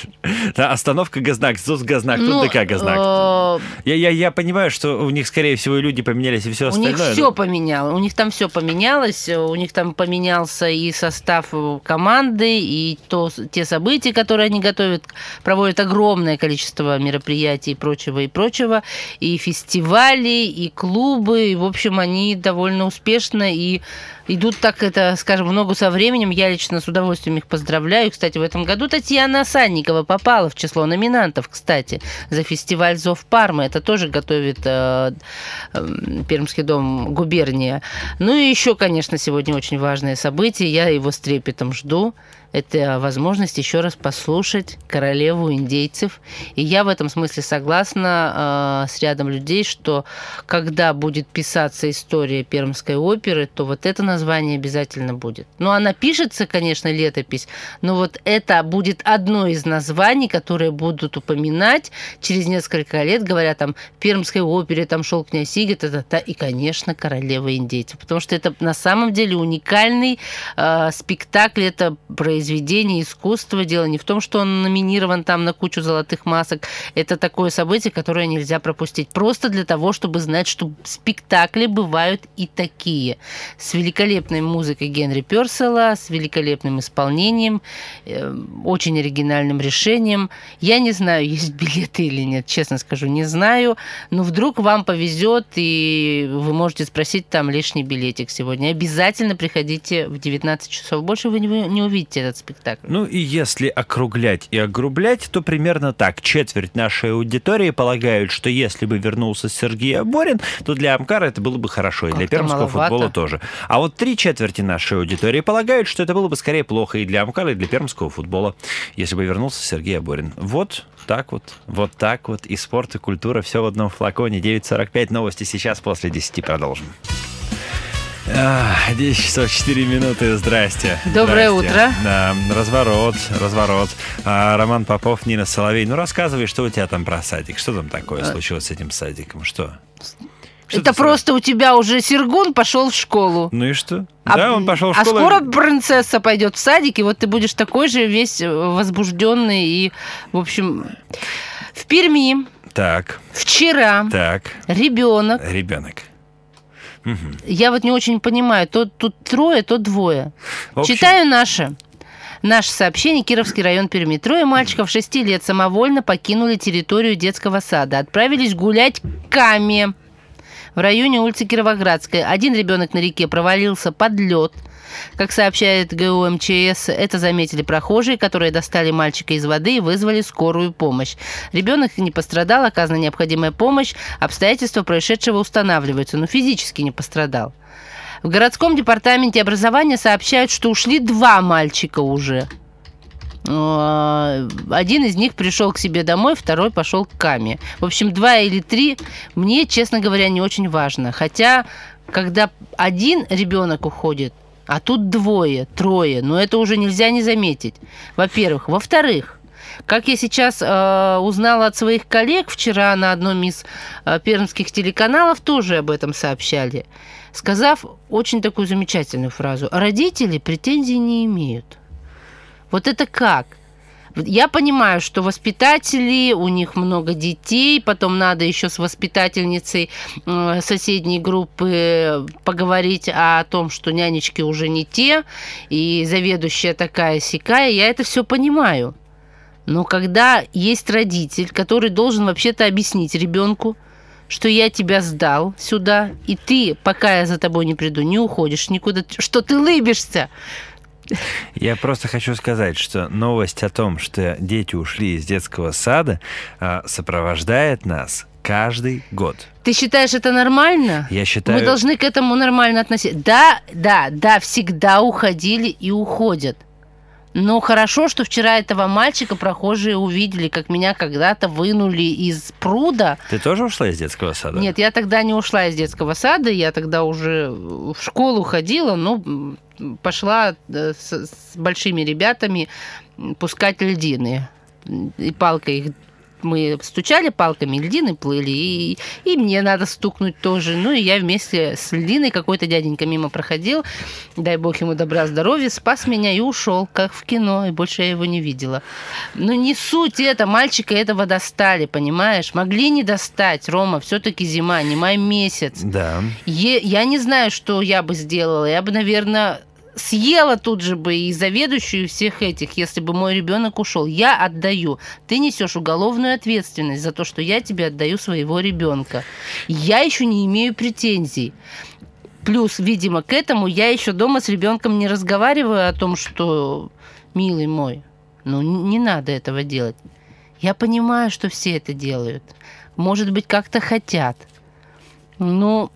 остановка «Гознак», ЗОС «Гознак», тут ДК «Гознак». Я, я, я понимаю, что у них, скорее всего, люди поменялись и все остальное. У них все поменялось, у них там все поменялось, у них там поменялся и состав команды, и то, те события, которые они готовят, проводят огромное количество мероприятий и прочего, и прочего, и фестивали, и клубы, и, в общем, они довольно успешно и идут так, это, скажем, в ногу со временем. Я лично с удовольствием их поздравляю. Кстати, в этом году Татьяна Санникова попала в число номинантов, кстати, за фестиваль «Зов Пармы». Это тоже готовит э, э, Пермский дом губерния. Ну и еще, конечно, сегодня очень важное событие. Я его с трепетом жду. Это возможность еще раз послушать королеву индейцев. И я в этом смысле согласна э, с рядом людей, что когда будет писаться история Пермской оперы, то вот это название обязательно будет. Ну, она пишется, конечно, летопись, но вот это будет одно из названий, которые будут упоминать через несколько лет, говоря там, в Пермской опере там шел князь Игорь, та-та-та, и, конечно, королева индейцев. Потому что это на самом деле уникальный э, спектакль, это произведение произведение искусства. Дело не в том, что он номинирован там на кучу золотых масок. Это такое событие, которое нельзя пропустить. Просто для того, чтобы знать, что спектакли бывают и такие. С великолепной музыкой Генри Пёрселла, с великолепным исполнением, э, очень оригинальным решением. Я не знаю, есть билеты или нет, честно скажу, не знаю. Но вдруг вам повезет, и вы можете спросить там лишний билетик сегодня. Обязательно приходите в девятнадцать часов. Больше вы не, не увидите этот спектакль. Ну и если округлять и огрублять, то примерно так. Четверть нашей аудитории полагают, что если бы вернулся Сергей Аборин, то для Амкара это было бы хорошо, и для пермского маловато. Футбола тоже. А вот три четверти нашей аудитории полагают, что это было бы скорее плохо и для Амкара, и для пермского футбола, если бы вернулся Сергей Аборин. Вот так вот, вот так вот. И спорт, и культура, все в одном флаконе. девять сорок пять, новости сейчас, после десяти продолжим. десять часов четыре минуты. Здрасте. Доброе Здрасте. утро. Да, разворот, разворот. А, Роман Попов, Нина Соловей. Ну, рассказывай, что у тебя там про садик. Что там такое случилось с этим садиком? Что? Что это просто у тебя уже Сергун пошел в школу. Ну и что? А, да, он пошел в школу. А скоро принцесса пойдет в садик, и вот ты будешь такой же весь возбужденный и, в общем, в Перми. Так. Вчера Так. ребенок. Ребенок. Угу. Я вот не очень понимаю, то тут трое, то двое. общем... Читаю наше. Наше сообщение. Кировский район Перми. Трое мальчиков шести лет самовольно покинули территорию детского сада. Отправились гулять к Каме в районе улицы Кировоградской. Один ребенок на реке провалился под лед. Как сообщает ГУ МЧС, это заметили прохожие, которые достали мальчика из воды и вызвали скорую помощь. Ребенок не пострадал, оказана необходимая помощь. Обстоятельства происшедшего устанавливаются, но физически не пострадал. В городском департаменте образования сообщают, что ушли два мальчика уже. Один из них пришел к себе домой, второй пошел к Каме. В общем, два или три мне, честно говоря, не очень важно. Хотя, когда один ребенок уходит, а тут двое, трое, но это уже нельзя не заметить. Во-первых. Во-вторых, как я сейчас э, узнала от своих коллег, вчера на одном из э, пермских телеканалов тоже об этом сообщали, сказав очень такую замечательную фразу: родители претензий не имеют. Вот это как? Я понимаю, что воспитатели, у них много детей, потом надо еще с воспитательницей соседней группы поговорить о том, что нянечки уже не те, и заведующая такая-сякая, я это все понимаю. Но когда есть родитель, который должен вообще-то объяснить ребенку, что я тебя сдал сюда, и ты, пока я за тобой не приду, не уходишь никуда, что ты лыбишься. Я просто хочу сказать, что новость о том, что дети ушли из детского сада, сопровождает нас каждый год. Ты считаешь это нормально? Я считаю... Мы должны к этому нормально относиться. Да, да, да, всегда уходили и уходят. Но хорошо, что вчера этого мальчика прохожие увидели, как меня когда-то вынули из пруда. Ты тоже ушла из детского сада? Нет, я тогда не ушла из детского сада, я тогда уже в школу ходила, но пошла с, с большими ребятами пускать льдины. И палкой их мы стучали палками, льдины плыли, и, и мне надо стукнуть тоже. Ну, и я вместе с льдиной, какой-то дяденька мимо проходил, дай бог ему добра, здоровья, спас меня и ушел, как в кино, и больше я его не видела. Но не суть это, мальчика этого достали, понимаешь? Могли не достать, Рома, все-таки зима, не май месяц. Да. Е- я не знаю, что я бы сделала. Я бы, наверное... съела тут же бы и заведующую, и всех этих, если бы мой ребенок ушел. Я отдаю. Ты несешь уголовную ответственность за то, что я тебе отдаю своего ребенка. Я еще не имею претензий. Плюс, видимо, к этому я еще дома с ребенком не разговариваю о том, что, милый мой, ну не надо этого делать. Я понимаю, что все это делают. Может быть, как-то хотят. Но...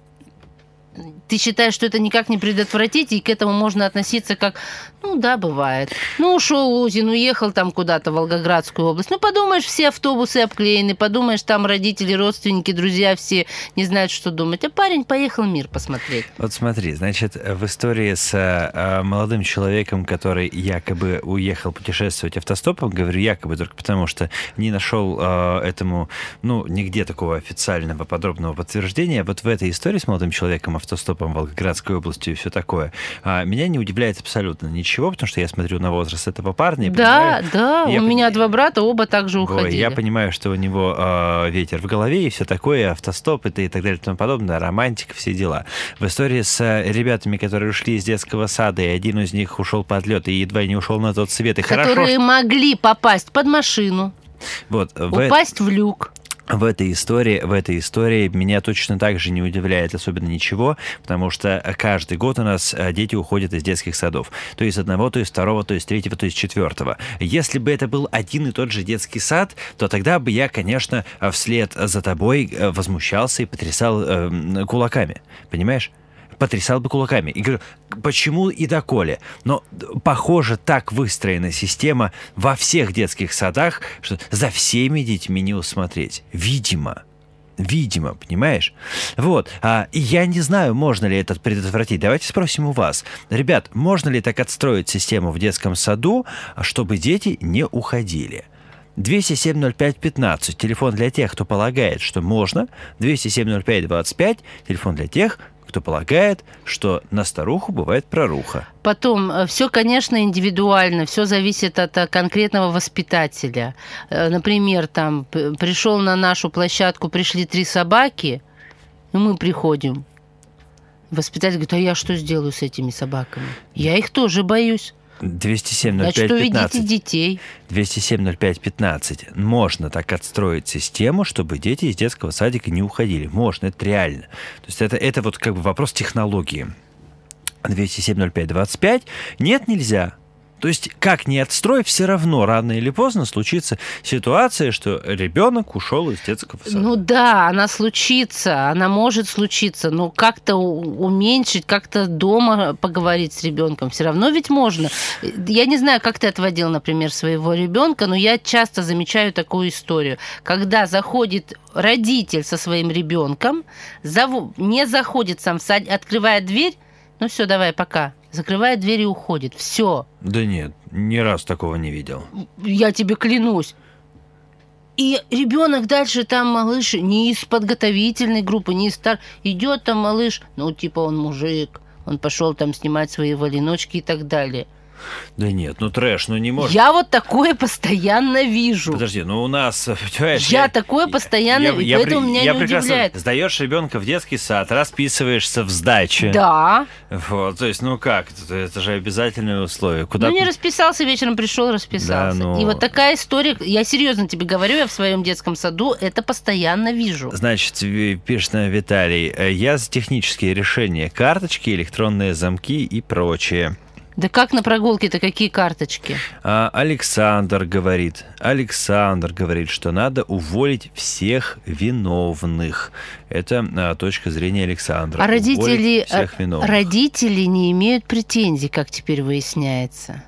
Ты считаешь, что это никак не предотвратить, и к этому можно относиться как, ну да, бывает. Ну, ушел Лузин, уехал там куда-то в Волгоградскую область. Ну, подумаешь, все автобусы обклеены, подумаешь, там родители, родственники, друзья все не знают, что думать. А парень поехал мир посмотреть. Вот смотри, значит, в истории с э, молодым человеком, который якобы уехал путешествовать автостопом, говорю якобы только потому, что не нашел э, этому, ну, нигде такого официального подробного подтверждения. Вот в этой истории с молодым человеком автостопом в Волгоградской области и все такое, а, меня не удивляет абсолютно ничего, потому что я смотрю на возраст этого парня. Да, понимаю, да, у я меня пон... два брата, оба также Ой, уходили. Я понимаю, что у него э, ветер в голове и все такое, автостоп это и так далее и тому подобное, романтика, все дела. В истории с э, ребятами, которые ушли из детского сада, и один из них ушел под лед и едва не ушел на тот свет. И которые хорошо, что... могли попасть под машину, вот, упасть в, в люк. В этой истории, в этой истории меня точно так же не удивляет особенно ничего, потому что каждый год у нас дети уходят из детских садов. То есть одного, то есть второго, то есть третьего, то есть четвертого. Если бы это был один и тот же детский сад, то тогда бы я, конечно, вслед за тобой возмущался и потрясал э, кулаками. Понимаешь? Потрясал бы кулаками. И говорю, почему и доколе? Но, похоже, так выстроена система во всех детских садах, что за всеми детьми не усмотреть. Видимо. Видимо, понимаешь? Вот. А, и я не знаю, можно ли это предотвратить. Давайте спросим у вас. Ребят, можно ли так отстроить систему в детском саду, чтобы дети не уходили? двести семь ноль пять пятнадцать. Телефон для тех, кто полагает, что можно. двести семь ноль пять двадцать пять. Телефон для тех, кто полагает, что на старуху бывает проруха. Потом, все, конечно, индивидуально, все зависит от конкретного воспитателя. Например, там пришел на нашу площадку, пришли три собаки, и мы приходим. Воспитатель говорит: а я что сделаю с этими собаками? Я их тоже боюсь. двести семь ноль пять пятнадцать. Значит, уведите детей. двести семь ноль пять пятнадцать. Можно так отстроить систему, чтобы дети из детского садика не уходили. Можно, это реально. То есть это, это вот как бы вопрос технологии. двести семь ноль пять двадцать пять. Нет, нельзя. То есть, как ни отстрой, все равно рано или поздно случится ситуация, что ребенок ушел из детского сада. Ну да, она случится, она может случиться, но как-то уменьшить, как-то дома поговорить с ребенком, все равно ведь можно. Я не знаю, как ты отводил, например, своего ребенка, но я часто замечаю такую историю, когда заходит родитель со своим ребенком, не заходит сам в сад, открывает дверь, ну все, давай, пока. Закрывает дверь и уходит. Все. Да нет, ни разу такого не видел. Я тебе клянусь. И ребенок дальше там, малыш, не из подготовительной группы, не из стар... Идет там малыш, ну типа он мужик, он пошел там снимать свои валеночки и так далее. Да нет, ну трэш, ну не может. Я вот такое постоянно вижу. Подожди, ну у нас, понимаешь... Я, я такое постоянно, я, я, поэтому я, меня я не удивляет. Сдаешь ребенка в детский сад, расписываешься в сдаче. Да. Вот, то есть, ну как, это, это же обязательное условие. Куда... Ну не расписался, вечером пришел, расписался. Да, ну... И вот такая история, я серьезно тебе говорю, я в своем детском саду это постоянно вижу. Значит, пишет на Виталий, я за технические решения, карточки, электронные замки и прочее. Да как на прогулке-то, какие карточки? А, Александр говорит, Александр говорит, что надо уволить всех виновных. Это а, точка зрения Александра. А родители, родители не имеют претензий, как теперь выясняется.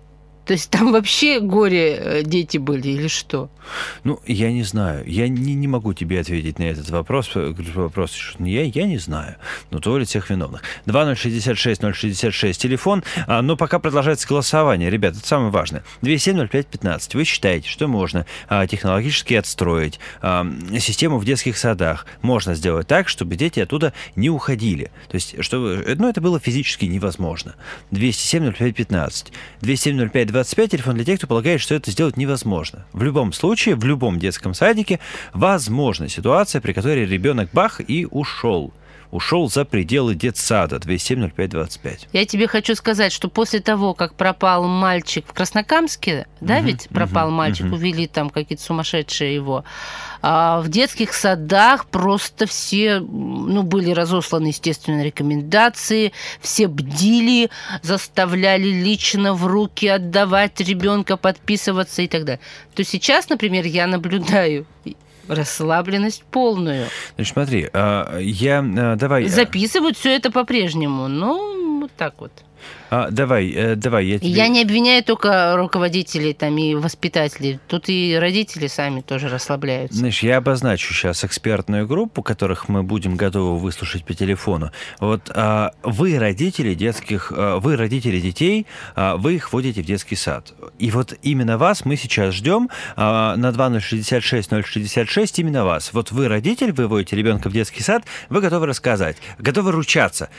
То есть там вообще горе дети были или что? Ну, я не знаю. Я не, не могу тебе ответить на этот вопрос. Вопрос, что я, я не знаю. Но то ли всех виновных. два ноль шесть шесть ноль шесть шесть телефон. А, но пока продолжается голосование. Ребят, это самое важное. двести семь ноль пять пятнадцать. Вы считаете, что можно а, технологически отстроить а, систему в детских садах? Можно сделать так, чтобы дети оттуда не уходили. То есть, чтобы... Ну, это было физически невозможно. двести семь ноль пять пятнадцать. двести семь ноль пять двадцать пять. Телефон для тех, кто полагает, что это сделать невозможно. В любом случае, в любом детском садике возможна ситуация, при которой ребенок бах и ушел. Ушел за пределы детсада. двести семь ноль пять двадцать пять. Я тебе хочу сказать, что после того, как пропал мальчик в Краснокамске, да, uh-huh, ведь пропал uh-huh, мальчик, uh-huh. увели там какие-то сумасшедшие его, а в детских садах просто все, ну, были разосланы, естественно, рекомендации, все бдили, заставляли лично в руки отдавать ребенка, подписываться и так далее. То сейчас, например, я наблюдаю расслабленность полную. Значит, смотри, я... Давай... Записывают все это по-прежнему. Ну, вот так вот. А, давай, э, давай, я тебе... Я не обвиняю только руководителей там, и воспитателей. Тут и родители сами тоже расслабляются. Знаешь, я обозначу сейчас экспертную группу, которых мы будем готовы выслушать по телефону. Вот а, вы, родители детских, а, вы, родители детей, а, вы их водите в детский сад. И вот именно вас мы сейчас ждем а, на два ноль шесть шесть ноль шесть шесть, именно вас. Вот вы, родитель, вы водите ребенка в детский сад, вы готовы рассказать, готовы ручаться.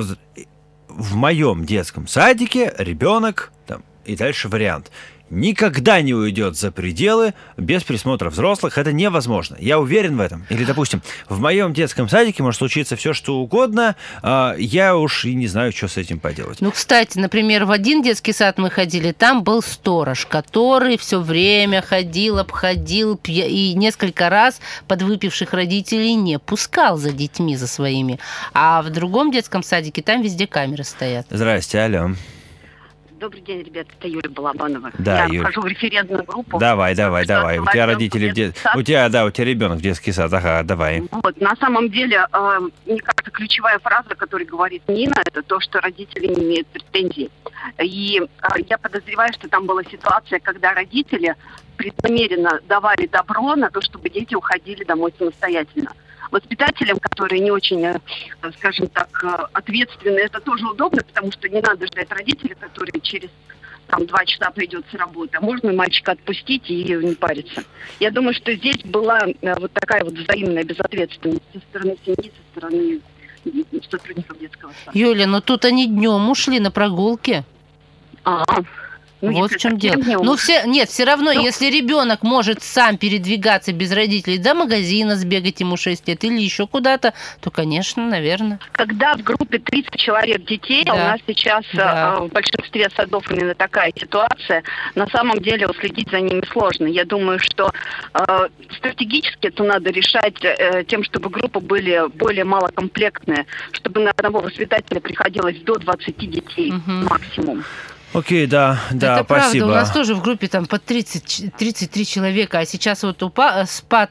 В моем детском садике ребенок, там, и дальше вариант, никогда не уйдет за пределы без присмотра взрослых. Это невозможно. Я уверен в этом. Или, допустим, в моем детском садике может случиться все, что угодно. А я уж и не знаю, что с этим поделать. Ну, кстати, например, в один детский сад мы ходили, там был сторож, который все время ходил, обходил и несколько раз подвыпивших родителей не пускал за детьми, за своими. А в другом детском садике там везде камеры стоят. Здрасте, алло. Добрый день, ребята, это Юлия Балабанова. Да, я Юль. вхожу в референтную группу. Давай, давай, давай. У тебя родители в детский сад. У тебя, да, у тебя ребенок в детский сад. Ага, давай. Вот, на самом деле, э, мне кажется, ключевая фраза, которую говорит Нина, это то, что родители не имеют претензий. И э, я подозреваю, что там была ситуация, когда родители преднамеренно давали добро на то, чтобы дети уходили домой самостоятельно. Воспитателям, которые не очень, скажем так, ответственны, это тоже удобно, потому что не надо ждать родителей, которые через там, два часа придет с работы. А можно мальчика отпустить и не париться. Я думаю, что здесь была вот такая вот взаимная безответственность со стороны семьи, со стороны сотрудников детского сада. Юля, но тут они днем ушли на прогулки. А, ну, вот в чем дело. Днем. Ну, все, нет, все равно, ну, если ребенок может сам передвигаться без родителей до магазина, сбегать ему шесть лет или еще куда-то, то, конечно, наверное. Когда в группе тридцать человек детей, да. а у нас сейчас да. в большинстве садов именно такая ситуация, на самом деле уследить за ними сложно. Я думаю, что э, стратегически это надо решать э, тем, чтобы группы были более малокомплектные, чтобы на одного воспитателя приходилось до двадцати детей угу. максимум. Окей, да, да, это спасибо. Правда, у нас тоже в группе там по тридцать, тридцать три человека, а сейчас вот упа- спад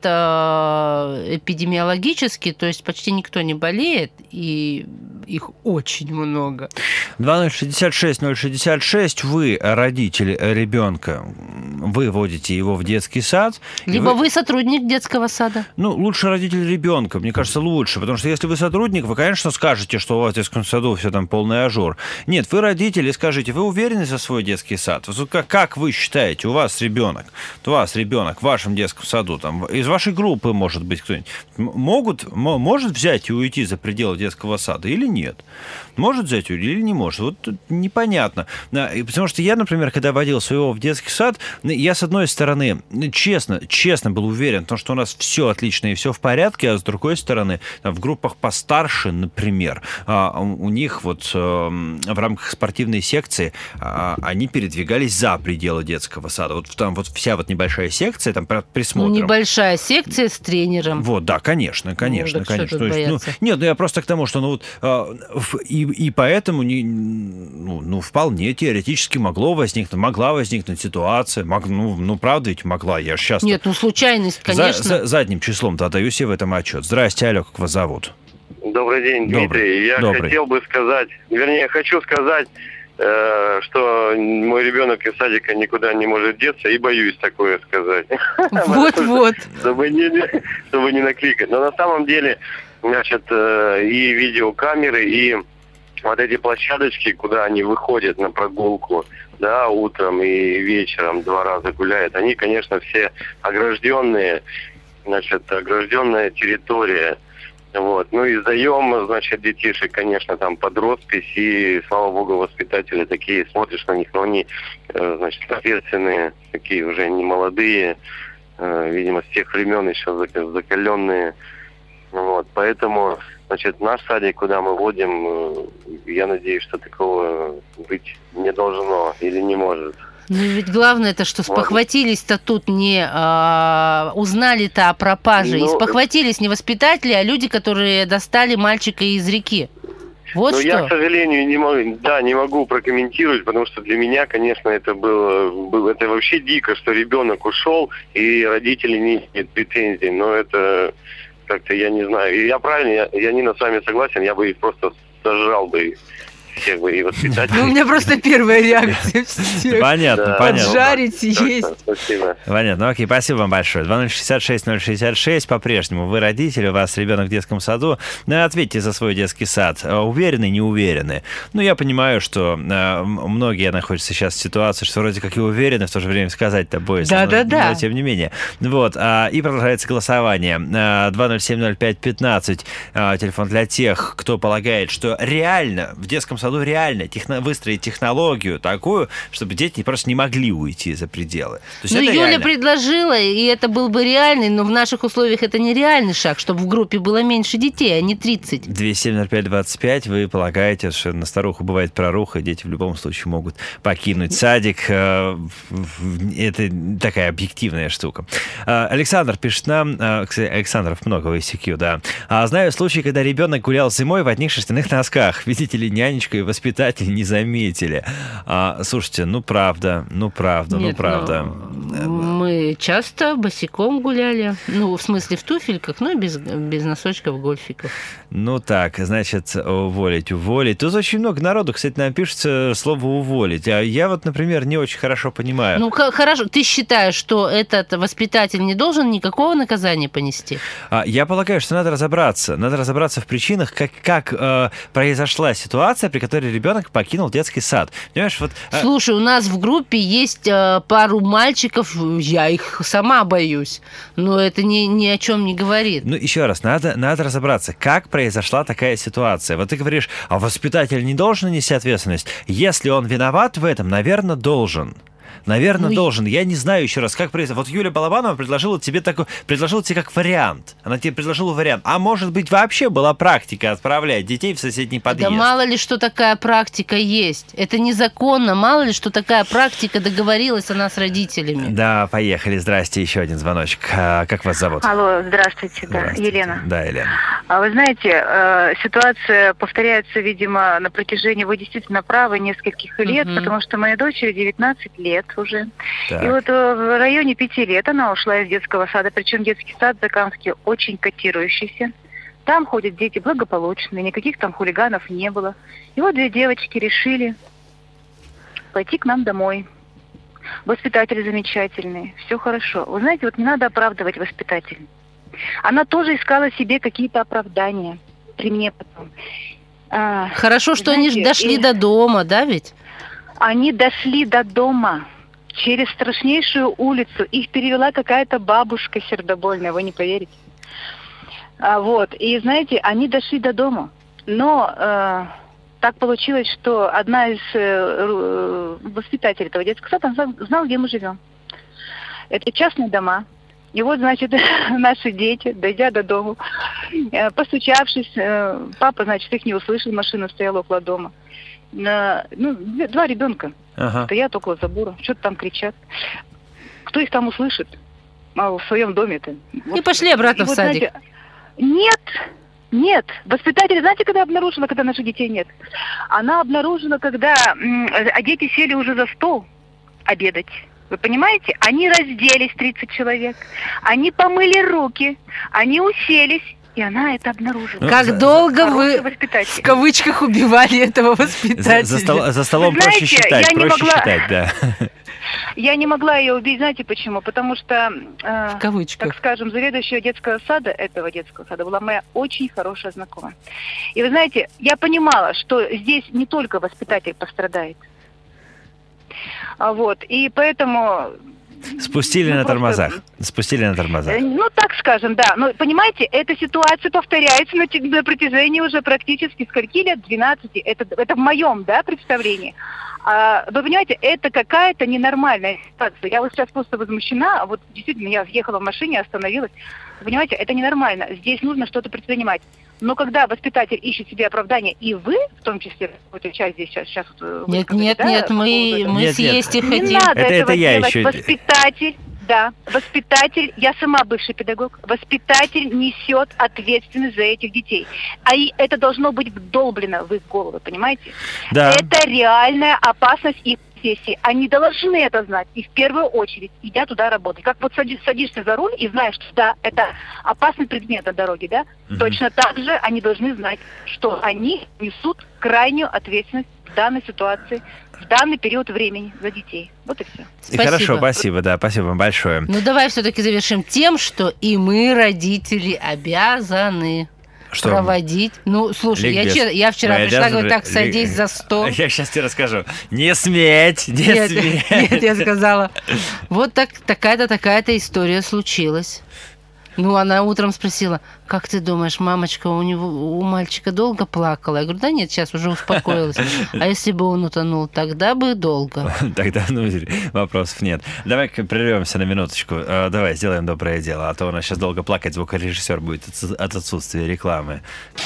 э, эпидемиологический, то есть почти никто не болеет, и их очень много. два ноль шестьдесят шесть ноль шестьдесят шесть, вы родитель ребенка, вы водите его в детский сад. Либо вы... вы сотрудник детского сада. Ну, лучше родитель ребенка, мне кажется, лучше, потому что если вы сотрудник, вы, конечно, скажете, что у вас в детском саду все там полный ажур. Нет, вы родители, скажите, вы уверены за свой детский сад? Как, как вы считаете, у вас ребенок, у вас ребенок в вашем детском саду, там, из вашей группы, может быть, кто-нибудь, могут, может взять и уйти за пределы детского сада или нет? Может взять или не может? Вот тут непонятно. Потому что я, например, когда водил своего в детский сад, я, с одной стороны, честно, честно был уверен в том, что у нас все отлично и все в порядке, а с другой стороны, в группах постарше, например, у них вот в рамках спортивной секции они передвигались за пределы детского сада. Вот там вот вся вот небольшая секция, там присмотром. Ну, небольшая секция с тренером. Вот, да, конечно, конечно, ну, конечно. То есть, ну, нет, ну я просто к тому, что ну вот и, и поэтому не, ну, ну, вполне теоретически могло возникнуть, могла возникнуть ситуация, мог, ну, ну, правда ведь могла, я сейчас... Нет, ну, случайность, конечно. За, за, задним числом-то отдаю себе в этом отчет. Здрасте, алло, как вас зовут? Добрый день, Дмитрий. Добрый. Я Добрый. хотел бы сказать, вернее, хочу сказать, что мой ребенок из садика никуда не может деться, и боюсь такое сказать. Вот-вот. Чтобы не, чтобы не накликать. Но на самом деле, значит, и видеокамеры, и вот эти площадочки, куда они выходят на прогулку, да, утром и вечером два раза гуляют, они, конечно, все огражденные, значит, огражденная территория. Вот. Ну и сдаем, значит, детишек, конечно, там под роспись, и, слава богу, воспитатели такие, смотришь на них, но они, значит, ответственные, такие уже не молодые, видимо, с тех времен еще закаленные. Вот. Поэтому, значит, наш садик, куда мы водим, я надеюсь, что такого быть не должно или не может. Ну ведь главное это, что спохватились-то тут не а, узнали-то о пропаже, ну, и спохватились не воспитатели, а люди, которые достали мальчика из реки. Вот ну, что. Я, к сожалению, не могу, да, не могу прокомментировать, потому что для меня, конечно, это было, было это вообще дико, что ребенок ушел и родители не имеют претензий, но это как-то я не знаю. И я правильно, я, я не с вами согласен, я бы их просто сожрал бы их. Всех бы и воспитателей. Ну, у меня просто первая реакция всех. Понятно, да, понятно. Поджарить и есть. Спасибо. Понятно, окей, спасибо вам большое. два ноль шестьдесят шесть ноль шестьдесят шесть, по-прежнему вы родители, у вас ребенок в детском саду. Ну, ответьте за свой детский сад. Уверены, не уверены? Ну, я понимаю, что э, многие находятся сейчас в ситуации, что вроде как и уверены, в то же время сказать-то боязно. Да-да-да. Но, но тем не менее. Вот, а, и продолжается голосование. два ноль семь ноль пять пятнадцать, а, телефон для тех, кто полагает, что реально в детском саду реально техно- выстроить технологию такую, чтобы дети просто не могли уйти за пределы. То есть ну, это Юля реально. предложила, и это был бы реальный, но в наших условиях это нереальный шаг, чтобы в группе было меньше детей, а не тридцать. двести семь ноль пять двадцать пять, вы полагаете, что на старуху бывает проруха, дети в любом случае могут покинуть садик. Это такая объективная штука. Александр пишет нам, кстати, Александров много в ай си кью, да. Знаю случай, когда ребенок гулял зимой в одних шерстяных носках. Видите ли, нянечка и воспитатель не заметили. А, слушайте, ну правда, ну правда, Нет, ну правда. Мы часто босиком гуляли. Ну, в смысле, в туфельках, но без, без носочков, гольфиков. Ну так, значит, уволить, уволить. Тут очень много народу, кстати, нам пишется слово «уволить». А я вот, например, не очень хорошо понимаю. Ну, хорошо. Ты считаешь, что этот воспитатель не должен никакого наказания понести? Я полагаю, что надо разобраться. Надо разобраться в причинах, как, как э, произошла ситуация, при которой ребенок покинул детский сад. Понимаешь, вот... Слушай, у нас в группе есть э, пару мальчиков, я их сама боюсь, но это ни, ни о чем не говорит. Ну, еще раз, надо, надо разобраться, как произошла такая ситуация. Вот ты говоришь, а воспитатель не должен нести ответственность? Если он виноват в этом, наверное, должен. Наверное, ну, должен. Я не знаю еще раз, как произошло. Вот Юлия Балабанова предложила тебе такой, предложила тебе как вариант. Она тебе предложила вариант. А может быть, вообще была практика отправлять детей в соседний подъезд? Да мало ли, что такая практика есть. Это незаконно. Мало ли, что такая практика, договорилась она с родителями. Да, поехали. Здрасте, еще один звоночек. А, как вас зовут? Алло, здравствуйте, да, здравствуйте. Елена. Да, Елена. А вы знаете, э, ситуация повторяется, видимо, на протяжении, вы действительно правы, нескольких лет, mm-hmm. потому что моей дочери девятнадцать лет уже. Так. И вот в районе пяти лет она ушла из детского сада, причем детский сад Закамский очень котирующийся. Там ходят дети благополучные, никаких там хулиганов не было. И вот две девочки решили пойти к нам домой. Воспитатели замечательные, все хорошо. Вы знаете, вот не надо оправдывать воспитателей. Она тоже искала себе какие-то оправдания при мне потом. А, хорошо, что знаете, они дошли и... до дома, да ведь? Они дошли до дома. Через страшнейшую улицу. Их перевела какая-то бабушка сердобольная, вы не поверите. А, вот. И, знаете, они дошли до дома. Но э, так получилось, что одна из э, воспитателей этого детского сада знала, где мы живем. Это частные дома. И вот, значит, наши дети, дойдя до дома, э, постучавшись, э, папа, значит, их не услышал, машина стояла около дома. На, ну, два ребенка ага. стоят около забора, что-то там кричат. Кто их там услышит? А, в своем доме-то. И вот. пошли обратно и в вот, садик. Знаете, нет, нет. Воспитатель, знаете, когда обнаружила, когда наших детей нет? Она обнаружила, когда м- а дети сели уже за стол обедать. Вы понимаете? Они разделись, тридцать человек. Они помыли руки. Они уселись. И она это обнаружила. Как ну, долго вы, в кавычках, убивали этого воспитателя? За, за, стол, за столом знаете, проще считать, проще могла, считать, да. Я не могла ее убить, знаете почему? Потому что, э, в кавычках. так скажем, заведующая детского сада, этого детского сада, была моя очень хорошая знакомая. И вы знаете, я понимала, что здесь не только воспитатель пострадает. А вот, и поэтому... Спустили ну, на тормозах. Просто... Спустили на тормозах. Ну, так скажем, да. Но, понимаете, эта ситуация повторяется на, на протяжении уже практически скольки лет? двенадцати. Это, это в моем, да, представлении. А, вы понимаете, это какая-то ненормальная ситуация. Я вот сейчас просто возмущена. Вот действительно, я въехала в машине, остановилась. Вы понимаете, это ненормально. Здесь нужно что-то предпринимать. Но когда воспитатель ищет себе оправдание, и вы, в том числе, какую-то часть здесь сейчас... сейчас нет, сказали, нет, да, нет, мы, мы нет, съесть нет. и хотим. Не надо это, этого это я делать. еще... Воспитатель, да, воспитатель, я сама бывший педагог, воспитатель несет ответственность за этих детей. А и это должно быть вдолблено в их головы, понимаете? Да. Это реальная опасность их профессии. Они должны это знать. И в первую очередь, идя туда работать. Как вот садишь, садишься за руль и знаешь, что да, это опасный предмет на дороге, да? Угу. Точно так же они должны знать, что они несут крайнюю ответственность в данной ситуации, в данный период времени за детей. Вот и все. Спасибо. Хорошо, спасибо, да, спасибо вам большое. Ну, давай все-таки завершим тем, что и мы, родители, обязаны... Что? Проводить. Ну, слушай, я, че, я вчера Мы пришла, говорю, так, садись Лик... за стол. Я сейчас тебе расскажу. Не сметь, не нет, сметь. Нет, я сказала, вот так, такая-то, такая-то история случилась. Ну, она утром спросила, как ты думаешь, мамочка у него, у мальчика долго плакала? Я говорю, да нет, сейчас уже успокоилась. А если бы он утонул, тогда бы долго. Тогда, ну, вопросов нет. Давай прервемся на минуточку. Давай сделаем доброе дело, а то у нас сейчас долго плакать звукорежиссер будет от отсутствия рекламы.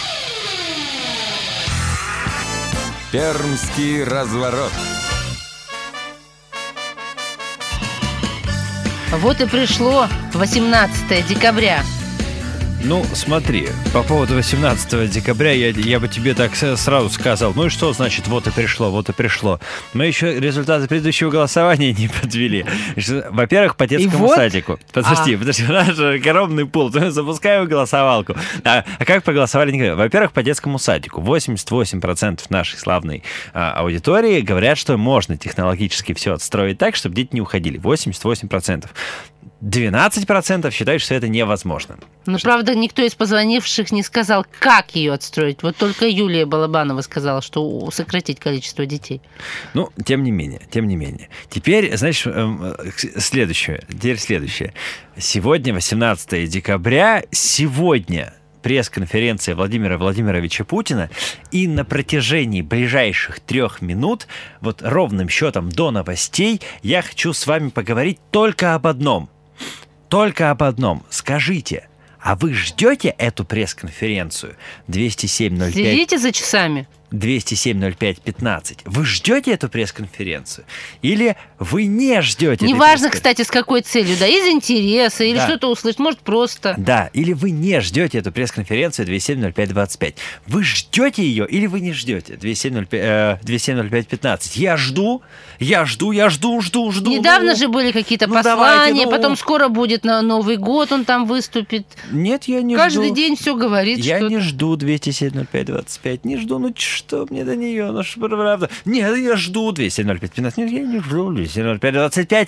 Пермский разворот. Вот и пришло восемнадцатое декабря. Ну, смотри, по поводу восемнадцатого декабря я, я бы тебе так сразу сказал. Ну и что значит вот и пришло, вот и пришло? Мы еще результаты предыдущего голосования не подвели. Во-первых, по детскому вот? садику. Подожди, а. подожди, у нас же огромный пул. Запускаем голосовалку. А, а как проголосовали? Во-первых, по детскому садику. восемьдесят восемь процентов нашей славной а, аудитории говорят, что можно технологически все отстроить так, чтобы дети не уходили. восемьдесят восемь процентов. двенадцать процентов считают, что это невозможно. Но, правда, никто из позвонивших не сказал, как ее отстроить. Вот только Юлия Балабанова сказала, что сократить количество детей. Ну, тем не менее, тем не менее. Теперь, значит, следующее. Теперь следующее. Сегодня, восемнадцатое декабря, сегодня пресс-конференция Владимира Владимировича Путина, и на протяжении ближайших трех минут, вот ровным счетом до новостей, я хочу с вами поговорить только об одном. Только об одном. Скажите, а вы ждете эту пресс-конференцию? двести семь ноль пять Следите за часами. двести семь ноль пять пятнадцать. Вы ждете эту пресс-конференцию? Или вы не ждете? Неважно, кстати, с какой целью. Да, из интереса, или да. что-то услышать. Может, просто. Да, или вы не ждете эту пресс-конференцию двести семь ноль пять двадцать пять. Вы ждете ее или вы не ждете? двести семь ноль пять пятнадцать. Я жду, я жду, я жду, жду, жду. Недавно ну, же были какие-то ну, послания, давайте, ну... потом скоро будет на Новый год, он там выступит. Нет, я не Каждый жду. день все говорит. Я что-то. не жду двести семь ноль пять двадцать пять. Не жду, ну что мне до нее? Ну что, правда? Нет, я жду двести семь ноль пять пятнадцать. Нет, я не жду двести семь ноль пять двадцать пять.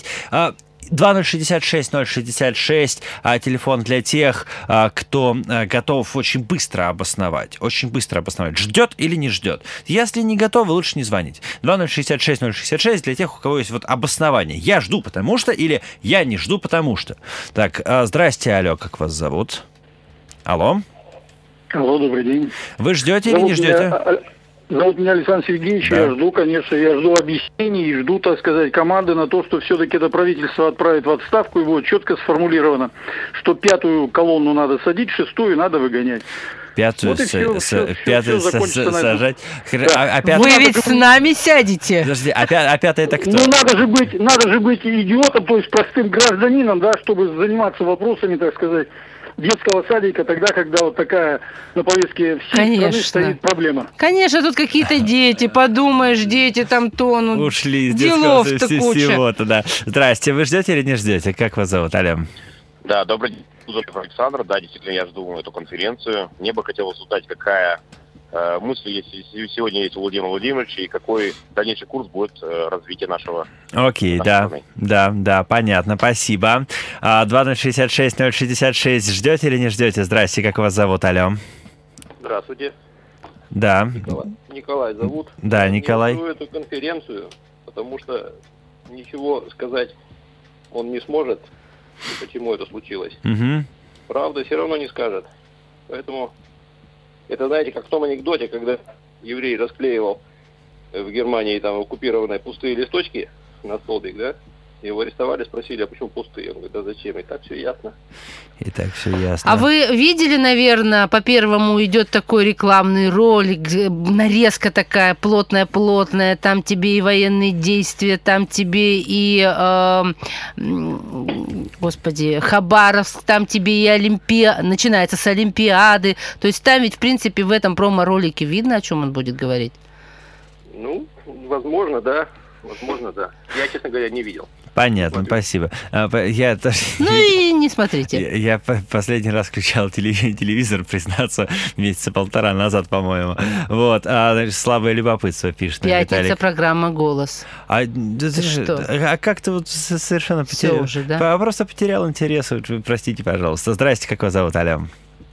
два ноль шестьдесят шесть ноль шестьдесят шесть, а, телефон для тех, а, кто а, готов очень быстро обосновать. Очень быстро обосновать. Ждет или не ждет. Если не готовы, лучше не звонить. два ноль шестьдесят шесть ноль шестьдесят шесть для тех, у кого есть вот обоснование. Я жду, потому что, или я не жду, потому что. Так, а, здрасте, алло, как вас зовут? Алло? Алло, добрый день. Вы ждете зовут или не ждете? Меня, зовут меня Александр Сергеевич, да. Я жду, конечно, я жду объяснений и жду, так сказать, команды на то, что все-таки это правительство отправит в отставку, и будет четко сформулировано, что пятую колонну надо садить, шестую надо выгонять. Пятую, вот все, с, все, пятую все, все сажать. Да. А, а пятую... Вы ведь с нами сядете. Подожди, а, пя... а пятая это кто? Ну, надо же быть, надо же быть идиотом, то есть простым гражданином, да, чтобы заниматься вопросами, так сказать, детского садика, тогда, когда вот такая на повестке всей страны стоит проблема. Конечно, тут какие-то дети, подумаешь, дети там тонут. Ушли из детского всего-то, да. Здрасте, вы ждете или не ждете? Как вас зовут, алло? Да, добрый день, Александр. Да, действительно, я жду эту конференцию. Мне бы хотелось узнать, какая э, мысль есть, сегодня есть у Владимира Владимировича, и какой дальнейший курс будет э, развития нашего. Окей, да, страны. да, да, понятно, спасибо. два ноль шестьдесят шесть ноль шестьдесят шесть, ждете или не ждете? Здрасте, как вас зовут, алло? Здравствуйте. Да. Николай, Николай зовут. Да, Николай. Я жду эту конференцию, потому что ничего сказать он не сможет, почему это случилось. Угу. Правда, все равно не скажет. Поэтому это, знаете, как в том анекдоте, когда еврей расклеивал в Германии там оккупированные пустые листочки на столбик, да? Его арестовали, спросили, а почему пустые? Он говорит, да зачем? И так все ясно. И так все ясно. А вы видели, наверное, по первому идет такой рекламный ролик, нарезка такая плотная-плотная, там тебе и военные действия, там тебе и, э, господи, Хабаровск, там тебе и Олимпиада, начинается с Олимпиады. То есть там ведь, в принципе, в этом промо-ролике видно, о чем он будет говорить? Ну, возможно, да. Возможно, да. Я, честно говоря, не видел. Понятно, Смотрю. Спасибо. Я, ну и не смотрите. Я, я последний раз включал телевизор, признаться, месяца полтора назад, по-моему. Вот. А значит, слабое любопытство пишет. Пятница, Виталик. Программа «Голос». А, да, что? а как ты вот совершенно Все потерял? уже, да? Просто потерял интерес. Простите, пожалуйста. Здрасте, как вас зовут, алло?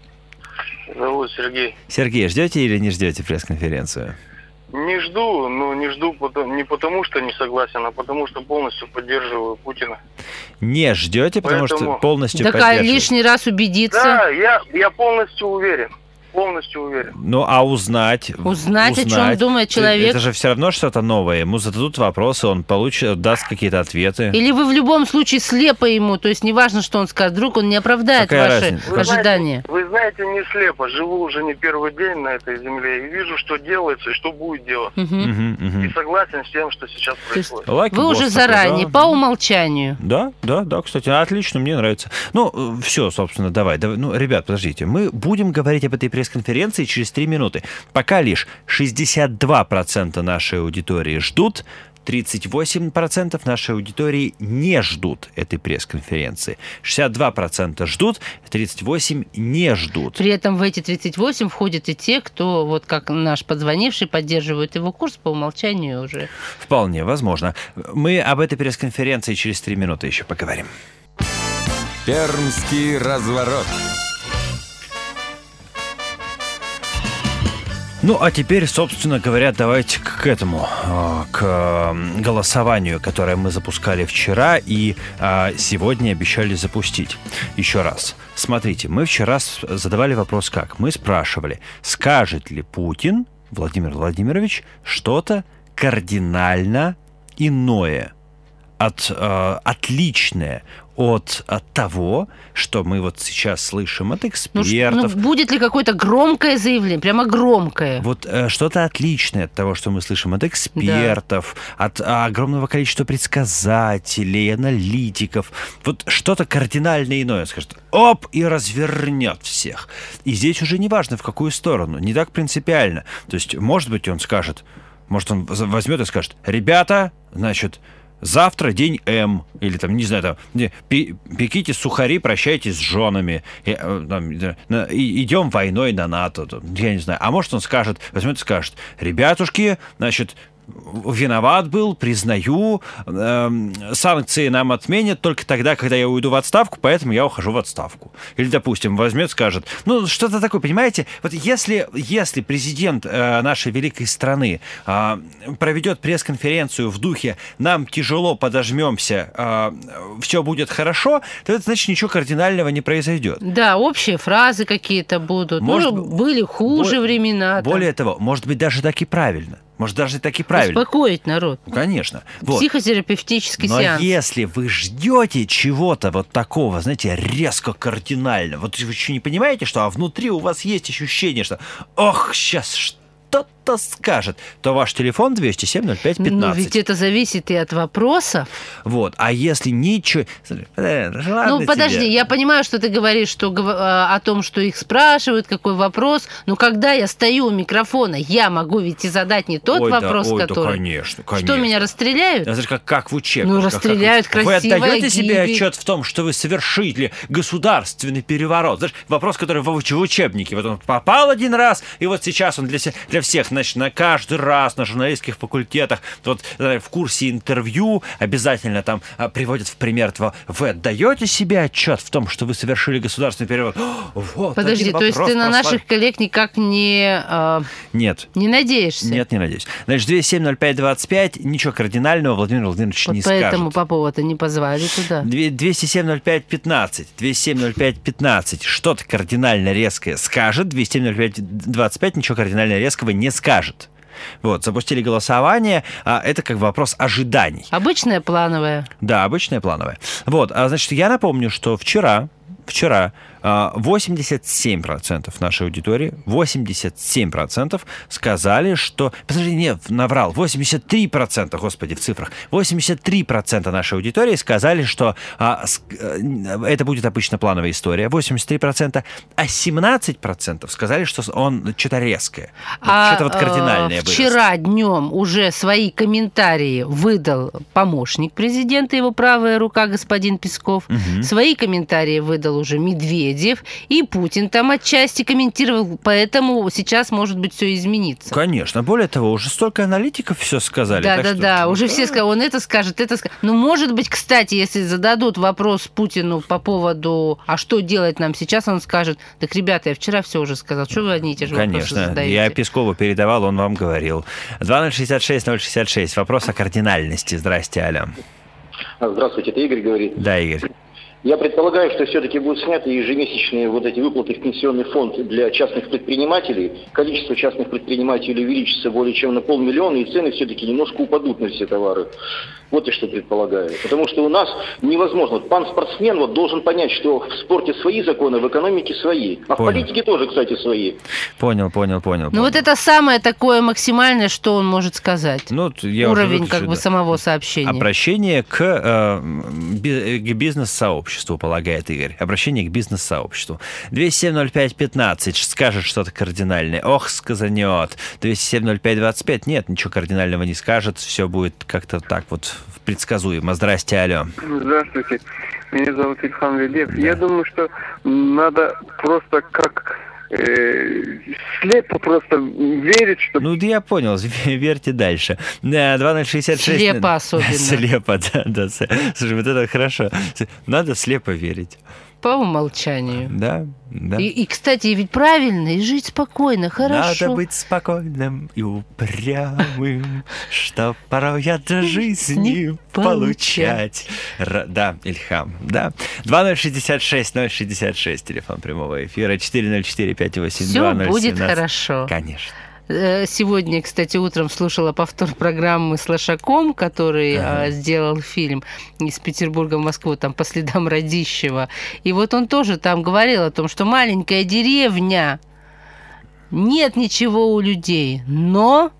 Зовут Сергей. Сергей, ждете или не ждете пресс-конференцию? Не жду, но не жду не потому, что не согласен, а потому, что полностью поддерживаю Путина. Не ждете, потому Поэтому... что полностью так, поддерживаю? Так, а лишний раз убедиться? Да, я, я полностью уверен. Полностью уверен. Ну, а узнать... Узнать, узнать, о чем думает человек. Это же все равно что-то новое. Ему зададут вопросы, он получит, даст какие-то ответы. Или вы в любом случае слепо ему, то есть неважно, что он скажет, вдруг он не оправдает Какая ваши разница? ожидания. Вы знаете, вы знаете, не слепо. Живу уже не первый день на этой земле и вижу, что делается и что будет делать. Угу. Угу, угу. И согласен с тем, что сейчас происходит. Лайк, вы уже заранее, да. По умолчанию. Да, да, да, кстати, отлично, мне нравится. Ну, все, собственно, давай. давай. Ну, ребят, подождите. Мы будем говорить об этой пресс-конференции через Через три минуты. Пока лишь шестьдесят два процента нашей аудитории ждут, тридцать восемь процентов нашей аудитории не ждут этой пресс-конференции. шестьдесят два процента ждут, тридцать восемь процентов не ждут. При этом в эти тридцать восемь входят и те, кто, вот как наш подзвонивший, поддерживает его курс по умолчанию уже. Вполне возможно. Мы об этой пресс-конференции через три минуты еще поговорим. Пермский разворот. Ну, а теперь, собственно говоря, давайте к этому, к голосованию, которое мы запускали вчера и сегодня обещали запустить. Еще раз. Смотрите, мы вчера задавали вопрос как? Мы спрашивали, скажет ли Путин, Владимир Владимирович, что-то кардинально иное, от, отличное от, от того, что мы вот сейчас слышим от экспертов. Ну, ну, будет ли какое-то громкое заявление, прямо громкое? Вот э, что-то отличное от того, что мы слышим от экспертов, да. от а, огромного количества предсказателей, аналитиков. Вот что-то кардинально иное скажет. Оп! И развернет всех. И здесь уже не важно, в какую сторону. Не так принципиально. То есть, может быть, он скажет, может, он возьмет и скажет, ребята, значит... Завтра день М, или там, не знаю, там, пеките сухари, прощайтесь с женами, и, там, и, идем войной на НАТО, там, я не знаю. А может он скажет, возьмет и скажет, ребятушки, значит, виноват был, признаю, э, санкции нам отменят только тогда, когда я уйду в отставку, поэтому я ухожу в отставку. Или, допустим, возьмет, скажет, ну, что-то такое, понимаете? Вот если, если президент э, нашей великой страны э, проведет пресс-конференцию в духе «нам тяжело, подожмемся, э, все будет хорошо», то это значит, ничего кардинального не произойдет. Да, общие фразы какие-то будут. Может, ну, были хуже бо- времена. Более там. того, может быть, даже так и правильно. Может, даже так и правильно. Успокоить народ. Ну, конечно. Вот. Психотерапевтический Но сеанс. Но если вы ждете чего-то вот такого, знаете, резко кардинально, вот вы еще не понимаете, что, а внутри у вас есть ощущение, что ох, сейчас что-то скажет, то ваш телефон двести семь ноль пять пятнадцать. Ну, ведь это зависит и от вопросов. Вот, а если ничего... Ну, подожди, тебе. Я понимаю, что ты говоришь что, о том, что их спрашивают, какой вопрос, но когда я стою у микрофона, я могу ведь и задать не тот ой, вопрос, да, ой, который... Да, конечно, конечно. Что, меня расстреляют? Это же как, как в учебнике. Ну, расстреляют как, красиво. Вы отдаете себе отчет в том, что вы совершили государственный переворот? Знаешь, вопрос, который в, в учебнике. Вот он попал один раз, и вот сейчас он для, для всех, значит, на каждый раз на журналистских факультетах, вот в курсе интервью обязательно там приводят в пример того, вы отдаете себе отчет в том, что вы совершили государственный переворот? Вот, подожди, то есть ты на наших коллег никак не... Э, Нет. Не надеешься? Нет, не надеюсь. Значит, двести семь ноль пять двадцать пять, ничего кардинального Владимир Владимирович вот не скажет. Поэтому Попова-то не позвали туда. двести семь ноль пять пятнадцать, двести семь ноль пять пятнадцать, что-то кардинально резкое скажет, двести семь ноль пять двадцать пять ничего кардинально резкого не скажет. Вот, запустили голосование, а это как вопрос ожиданий. Обычное плановое. Да, обычное плановое. Вот, а значит, я напомню, что вчера, вчера восемьдесят семь процентов нашей аудитории, восемьдесят семь процентов сказали, что... Подожди, нет, наврал. восемьдесят три процента, господи, в цифрах. восемьдесят три процента нашей аудитории сказали, что а, с, а, это будет обычно плановая история. восемьдесят три процента. А семнадцать процентов сказали, что он что-то резкое. А что-то вот кардинальное было. Вчера днем уже свои комментарии выдал помощник президента, его правая рука, господин Песков. Угу. Свои комментарии выдал уже Медведев. И Путин там отчасти комментировал, поэтому сейчас, может быть, все изменится. Конечно. Более того, уже столько аналитиков все сказали. Да, да, да. Уже все сказали, он это скажет, это скажет. Ну, может быть, кстати, если зададут вопрос Путину по поводу, а что делать нам сейчас, он скажет, так, ребята, я вчера все уже сказал, что вы одни и те же вопросы Конечно. задаете? Я Пескову передавал, он вам говорил. два ноль шестьдесят шесть ноль шестьдесят шесть. Вопрос о кардинальности. Здрасте, алло. Здравствуйте, это Игорь говорит. Да, Игорь. Я предполагаю, что все-таки будут сняты ежемесячные вот эти выплаты в пенсионный фонд для частных предпринимателей. Количество частных предпринимателей увеличится более чем на полмиллиона, и цены все-таки немножко упадут на все товары. Вот и что предполагаю. Потому что у нас невозможно. Вот пан спортсмен вот должен понять, что в спорте свои законы, в экономике свои. А понял. В политике тоже, кстати, свои. Понял, понял, понял. Ну понял. вот это самое такое максимальное, что он может сказать. Ну, я Уровень уже как бы да. самого сообщения. Обращение к, э, к бизнес-сообществу, полагает Игорь. Обращение к бизнес-сообществу. двести семь ноль пять пятнадцать скажет что-то кардинальное. Ох, сказанет. двести семь ноль пять двадцать пять нет, ничего кардинального не скажет. Все будет как-то так вот предсказуемо. Здрасте, алло. Здравствуйте. Меня зовут Ильхам Велев. Да. Я думаю, что надо просто как э, слепо просто верить, что... Ну, да я понял, верьте дальше. два ноль шестьдесят шесть... Слепо особенно. Слепо, да, да. Слушай, вот это хорошо. Надо слепо верить. По умолчанию. Да, да. И, и, кстати, ведь правильно, и жить спокойно, хорошо. Надо быть спокойным и упрямым, что порой от жизни получать. Р- да, Ильхам, да. два ноль шестьдесят шесть ноль шестьдесят шесть, телефон прямого эфира, четыре ноль четыре пять восемь два ноль Все семнадцать. будет хорошо. Конечно. Сегодня, кстати, утром слушала повтор программы с Лошаком, который ага. а, сделал фильм из Петербурга в Москву, там по следам Радищева. И вот он тоже там говорил о том, что маленькая деревня, нет ничего у людей, но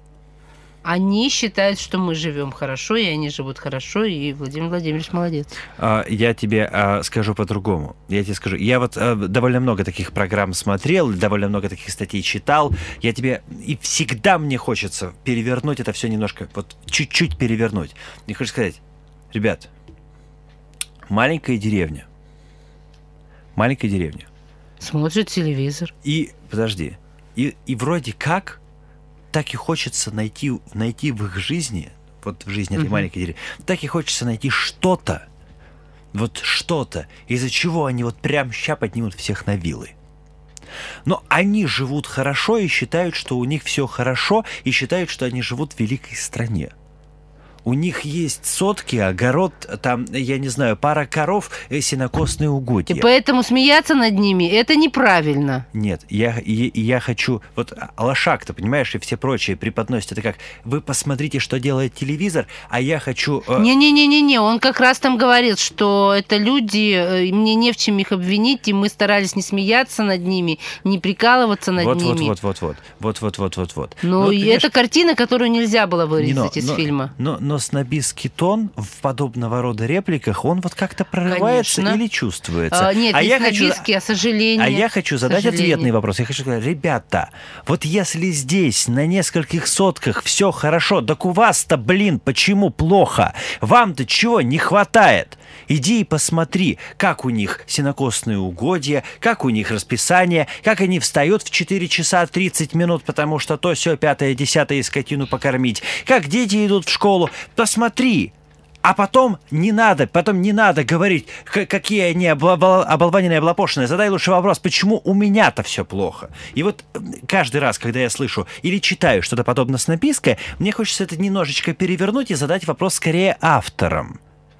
они считают, что мы живем хорошо, и они живут хорошо, и Владимир Владимирович молодец. Я тебе скажу по-другому. Я тебе скажу. Я вот довольно много таких программ смотрел, довольно много таких статей читал. Я тебе... И всегда мне хочется перевернуть это все немножко, вот чуть-чуть перевернуть. Мне хочется сказать, ребят, маленькая деревня. Маленькая деревня. Смотрит телевизор. И, подожди, и, и вроде как... так и хочется найти, найти в их жизни, вот в жизни этой mm-hmm. маленькой деревни, так и хочется найти что-то, вот что-то, из-за чего они вот прям ща поднимут всех на вилы. Но они живут хорошо и считают, что у них все хорошо, и считают, что они живут в великой стране. У них есть сотки, огород, там, я не знаю, пара коров, сенокосные угодья. И поэтому смеяться над ними – это неправильно. Нет, я, я, я хочу... Вот Лошак-то, понимаешь, и все прочие преподносят это как, вы посмотрите, что делает телевизор, а я хочу... Не-не-не-не, он как раз там говорит, что это люди, мне не в чем их обвинить, и мы старались не смеяться над ними, не прикалываться над вот, ними. Вот-вот-вот-вот. Вот-вот-вот-вот-вот. Ну, ну и понимаешь... это картина, которую нельзя было вырезать но, из но, фильма. Но, но снобистский тон в подобного рода репликах, он вот как-то прорывается Конечно. Или чувствуется. А, нет, а не я снобистский, хочу, а сожаление. А я хочу задать сожаление. ответный вопрос. Я хочу сказать, ребята, вот если здесь на нескольких сотках все хорошо, так у вас-то, блин, почему плохо? Вам-то чего не хватает? Иди и посмотри, как у них сенокосные угодья, как у них расписание, как они встают в четыре часа тридцать минут, потому что то, сё, пятое, десятое, скотину покормить, как дети идут в школу. Посмотри. А потом не надо, потом не надо говорить, какие они оболваненные, облапошенные. Задай лучше вопрос, почему у меня-то все плохо? И вот каждый раз, когда я слышу или читаю что-то подобное снобистское, мне хочется это немножечко перевернуть и задать вопрос скорее авторам.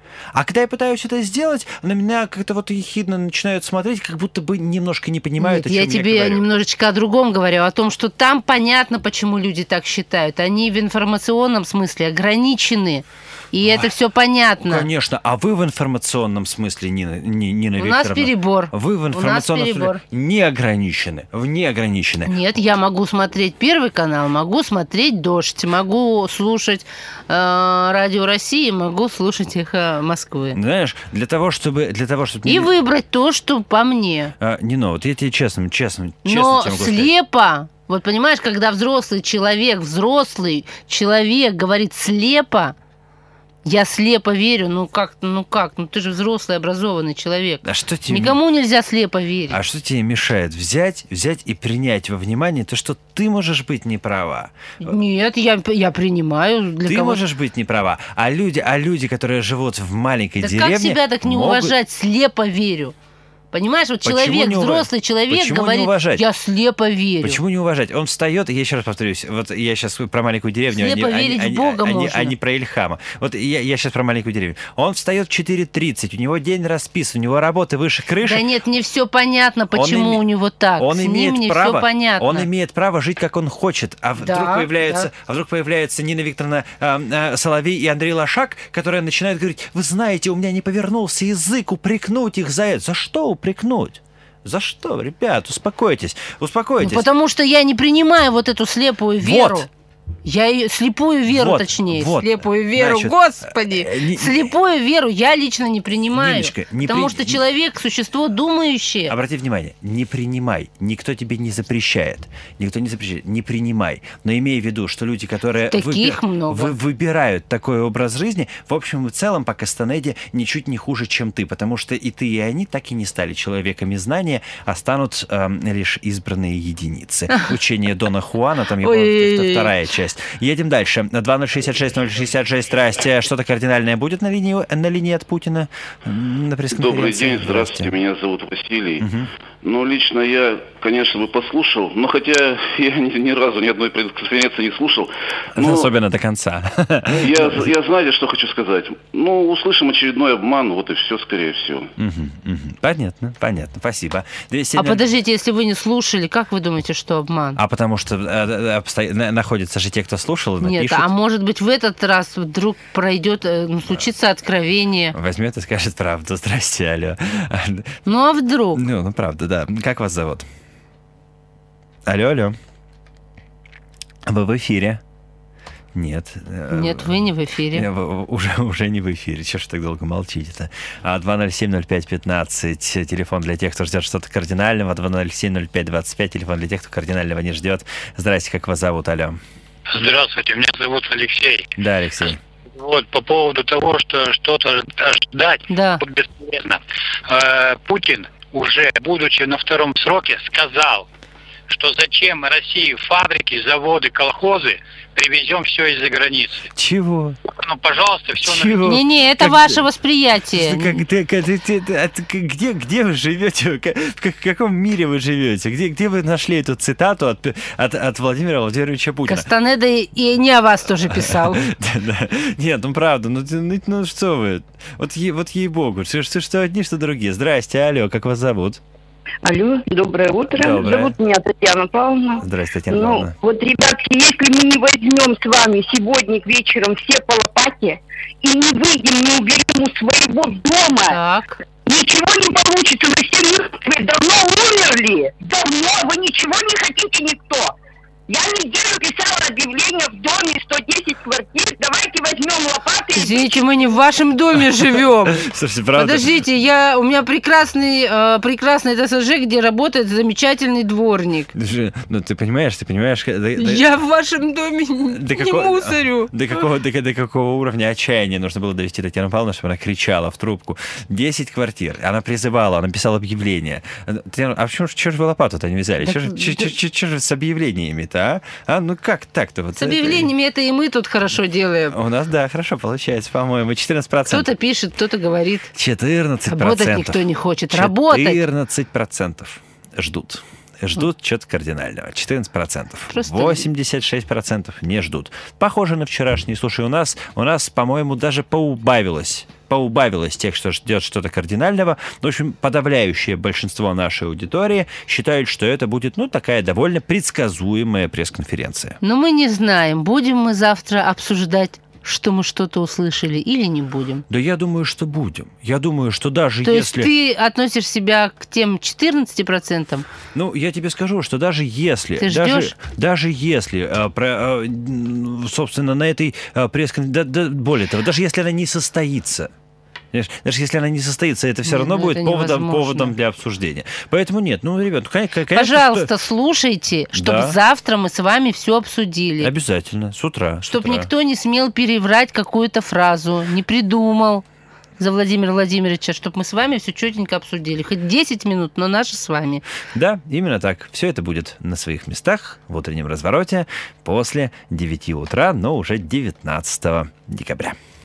А когда я пытаюсь это сделать, на меня как-то вот ехидно начинают смотреть, как будто бы немножко не понимают, Нет, о чем я я тебе говорю. немножечко о другом говорю, о том, что там понятно, почему люди так считают. Они в информационном смысле ограничены. И а, это все понятно. Конечно. А вы в информационном смысле, Нина, Нина Викторовна? У нас перебор. Вы в информационном смысле не ограничены. Не ограничены. Нет, я могу смотреть Первый канал, могу смотреть «Дождь», могу слушать э, Радио России, могу слушать «Эхо Москвы». Знаешь, для того, чтобы... Для того, чтобы... И выбрать то, что по мне. А, Нина, вот я тебе честно, честно, честно Но тебе могу слепо... сказать. Вот понимаешь, когда взрослый человек, взрослый человек говорит слепо, я слепо верю, ну как, ну как, ну ты же взрослый, образованный человек. А что тебе... Никому нельзя слепо верить. А что тебе мешает взять, взять и принять во внимание то, что ты можешь быть не права? Нет, я, я принимаю. Для ты кого... можешь быть не права, а люди, а люди, которые живут в маленькой так деревне... как себя так не могут... уважать, слепо верю? Понимаешь, вот Почему человек, не ув... взрослый человек Почему говорит, я слепо верю. Почему не уважать? Он встает, я еще раз повторюсь, вот я сейчас про маленькую деревню, слепо а не, верить а, в Бога а, можно. а, а не про Ильхама. Вот я, я сейчас про маленькую деревню. Он встает в четыре тридцать, у него день расписан, у него работы выше крыши. Да нет, мне все понятно, почему име... у него так. Он С имеет ним право, все понятно. Он имеет право жить, как он хочет. А вдруг, да, появляются, да. а вдруг появляется Нина Викторовна э, э, Соловей и Андрей Лошак, которые начинают говорить, вы знаете, у меня не повернулся язык упрекнуть их за это. За что упрекнуть? За что, ребят, успокойтесь, успокойтесь. Ну, потому что я не принимаю вот эту слепую веру. Вот. Я ее, слепую веру, вот, точнее, вот, слепую веру, значит, господи, э, не, слепую веру я лично не принимаю, Ниночка, не потому при... что человек – существо думающее. Обрати внимание, не принимай, никто тебе не запрещает, никто не запрещает, не принимай, но имей в виду, что люди, которые Таких выби... много. Вы... выбирают такой образ жизни, в общем и целом по Кастанеде ничуть не хуже, чем ты, потому что и ты, и они так и не стали человеками знания, а станут э, лишь избранные единицы. Учение Дона Хуана, там его вторая часть. Едем дальше. два ноль шесть шесть ноль шесть шесть. Здрасте. Что-то кардинальное будет на линии, на линии от Путина на пресс-конференции? Добрый день. Здравствуйте. Меня зовут Василий. Угу. Ну, лично я, конечно, бы послушал, но хотя я ни, ни разу ни одной пресс-конференции не слушал. Но особенно до конца. Я, я знаете, что хочу сказать? Ну, услышим очередной обман, вот и все, скорее всего. Угу, угу. Понятно, понятно. Спасибо. двести... А подождите, если вы не слушали, как вы думаете, что обман? А потому что э, обсто... находятся же те, кто слушал и напишут. Нет, а может быть в этот раз вдруг пройдет, ну, случится откровение. Возьмет и скажет правду. Здрасте, алло. Ну, а вдруг? Ну, ну, правда, да. Как вас зовут? Алло, алло. Вы в эфире? Нет. Нет, вы не в эфире. Уже, уже не в эфире. Чего ж так долго молчите-то? два ноль семь ноль пять пятнадцать. Телефон для тех, кто ждет что-то кардинального. два ноль семь ноль пять двадцать пять. Телефон для тех, кто кардинального не ждет. Здрасте, как вас зовут? Алло. Здравствуйте, меня зовут Алексей. Да, Алексей. Вот, по поводу того, что что-то ждать, да. бесполезно. Э, Путин, уже будучи на втором сроке, сказал, что зачем России фабрики, заводы, колхозы, привезем все из-за границы. Чего? Ну, пожалуйста, все... Чего? На... Не-не, это как... ваше восприятие. Как, ты, как, ты, ты, ты, где, где вы живете? В каком мире вы живете? Где, где вы нашли эту цитату от, от, от Владимира Владимировича Путина? Кастанеда и не о вас тоже писал. Нет, ну правда, ну что вы? Вот ей-богу, что одни, что другие. Здрасте, алло, как вас зовут? Алло, доброе утро. Доброе. Зовут меня Татьяна Павловна. Здравствуйте, Татьяна ну, Павловна. Вот, ребятки, если мы не возьмем с вами сегодня к вечером все по лопате и не выйдем, не уберем у своего дома, так. ничего не получится. Вы все мертвые, давно умерли. Давно, вы ничего не хотите никто. Я неделю писала объявление в доме сто десять квартир. Давайте возьмем лопаты. Извините, мы не в вашем доме живем. Слушайте, правда? Подождите, я, у меня прекрасный, э, прекрасный ТСЖ, где работает замечательный дворник. Ну, ты понимаешь, ты понимаешь... Да, я да, в вашем доме до не какого, мусорю. До какого, до, до какого уровня отчаяния нужно было довести Татьяну Павловну, чтобы она кричала в трубку. десять квартир. Она призывала, она писала объявления. Татьяна, а почему что же вы лопату-то не взяли? Что же с объявлениями-то? А? а, ну как так-то? Вот с объявлениями это и мы тут хорошо делаем. У нас, да, хорошо получается, по-моему, четырнадцать процентов. Кто-то пишет, кто-то говорит. четырнадцать процентов. Работать никто не хочет. Работать. четырнадцать процентов ждут. Ждут mm. чего-то кардинального. четырнадцать процентов. Просто... восемьдесят шесть процентов не ждут. Похоже на вчерашний. Слушай, у нас, у нас, по-моему, даже поубавилось. Поубавилось тех, что ждет что-то кардинального. В общем, подавляющее большинство нашей аудитории считают, что это будет, ну, такая довольно предсказуемая пресс-конференция. Но мы не знаем, будем мы завтра обсуждать, что мы что-то услышали или не будем. Да я думаю, что будем. Я думаю, что даже То если... То есть ты относишь себя к тем четырнадцати процентам? Ну, я тебе скажу, что даже если... Ты даже, ждешь? Даже если, а, про, а, собственно, на этой а, пресс-конференции... Да, да, более того, даже если она не состоится... Даже если она не состоится, это все нет, равно ну будет поводом, поводом для обсуждения. Поэтому нет, ну, ребят, конечно... Пожалуйста, что... слушайте, чтобы да. завтра мы с вами все обсудили. Обязательно, с утра. Чтобы никто не смел переврать какую-то фразу, не придумал за Владимира Владимировича, чтобы мы с вами все четенько обсудили. Хоть десять минут, но наши с вами. Да, именно так. Все это будет на своих местах в утреннем развороте после девяти утра, но уже девятнадцатого декабря.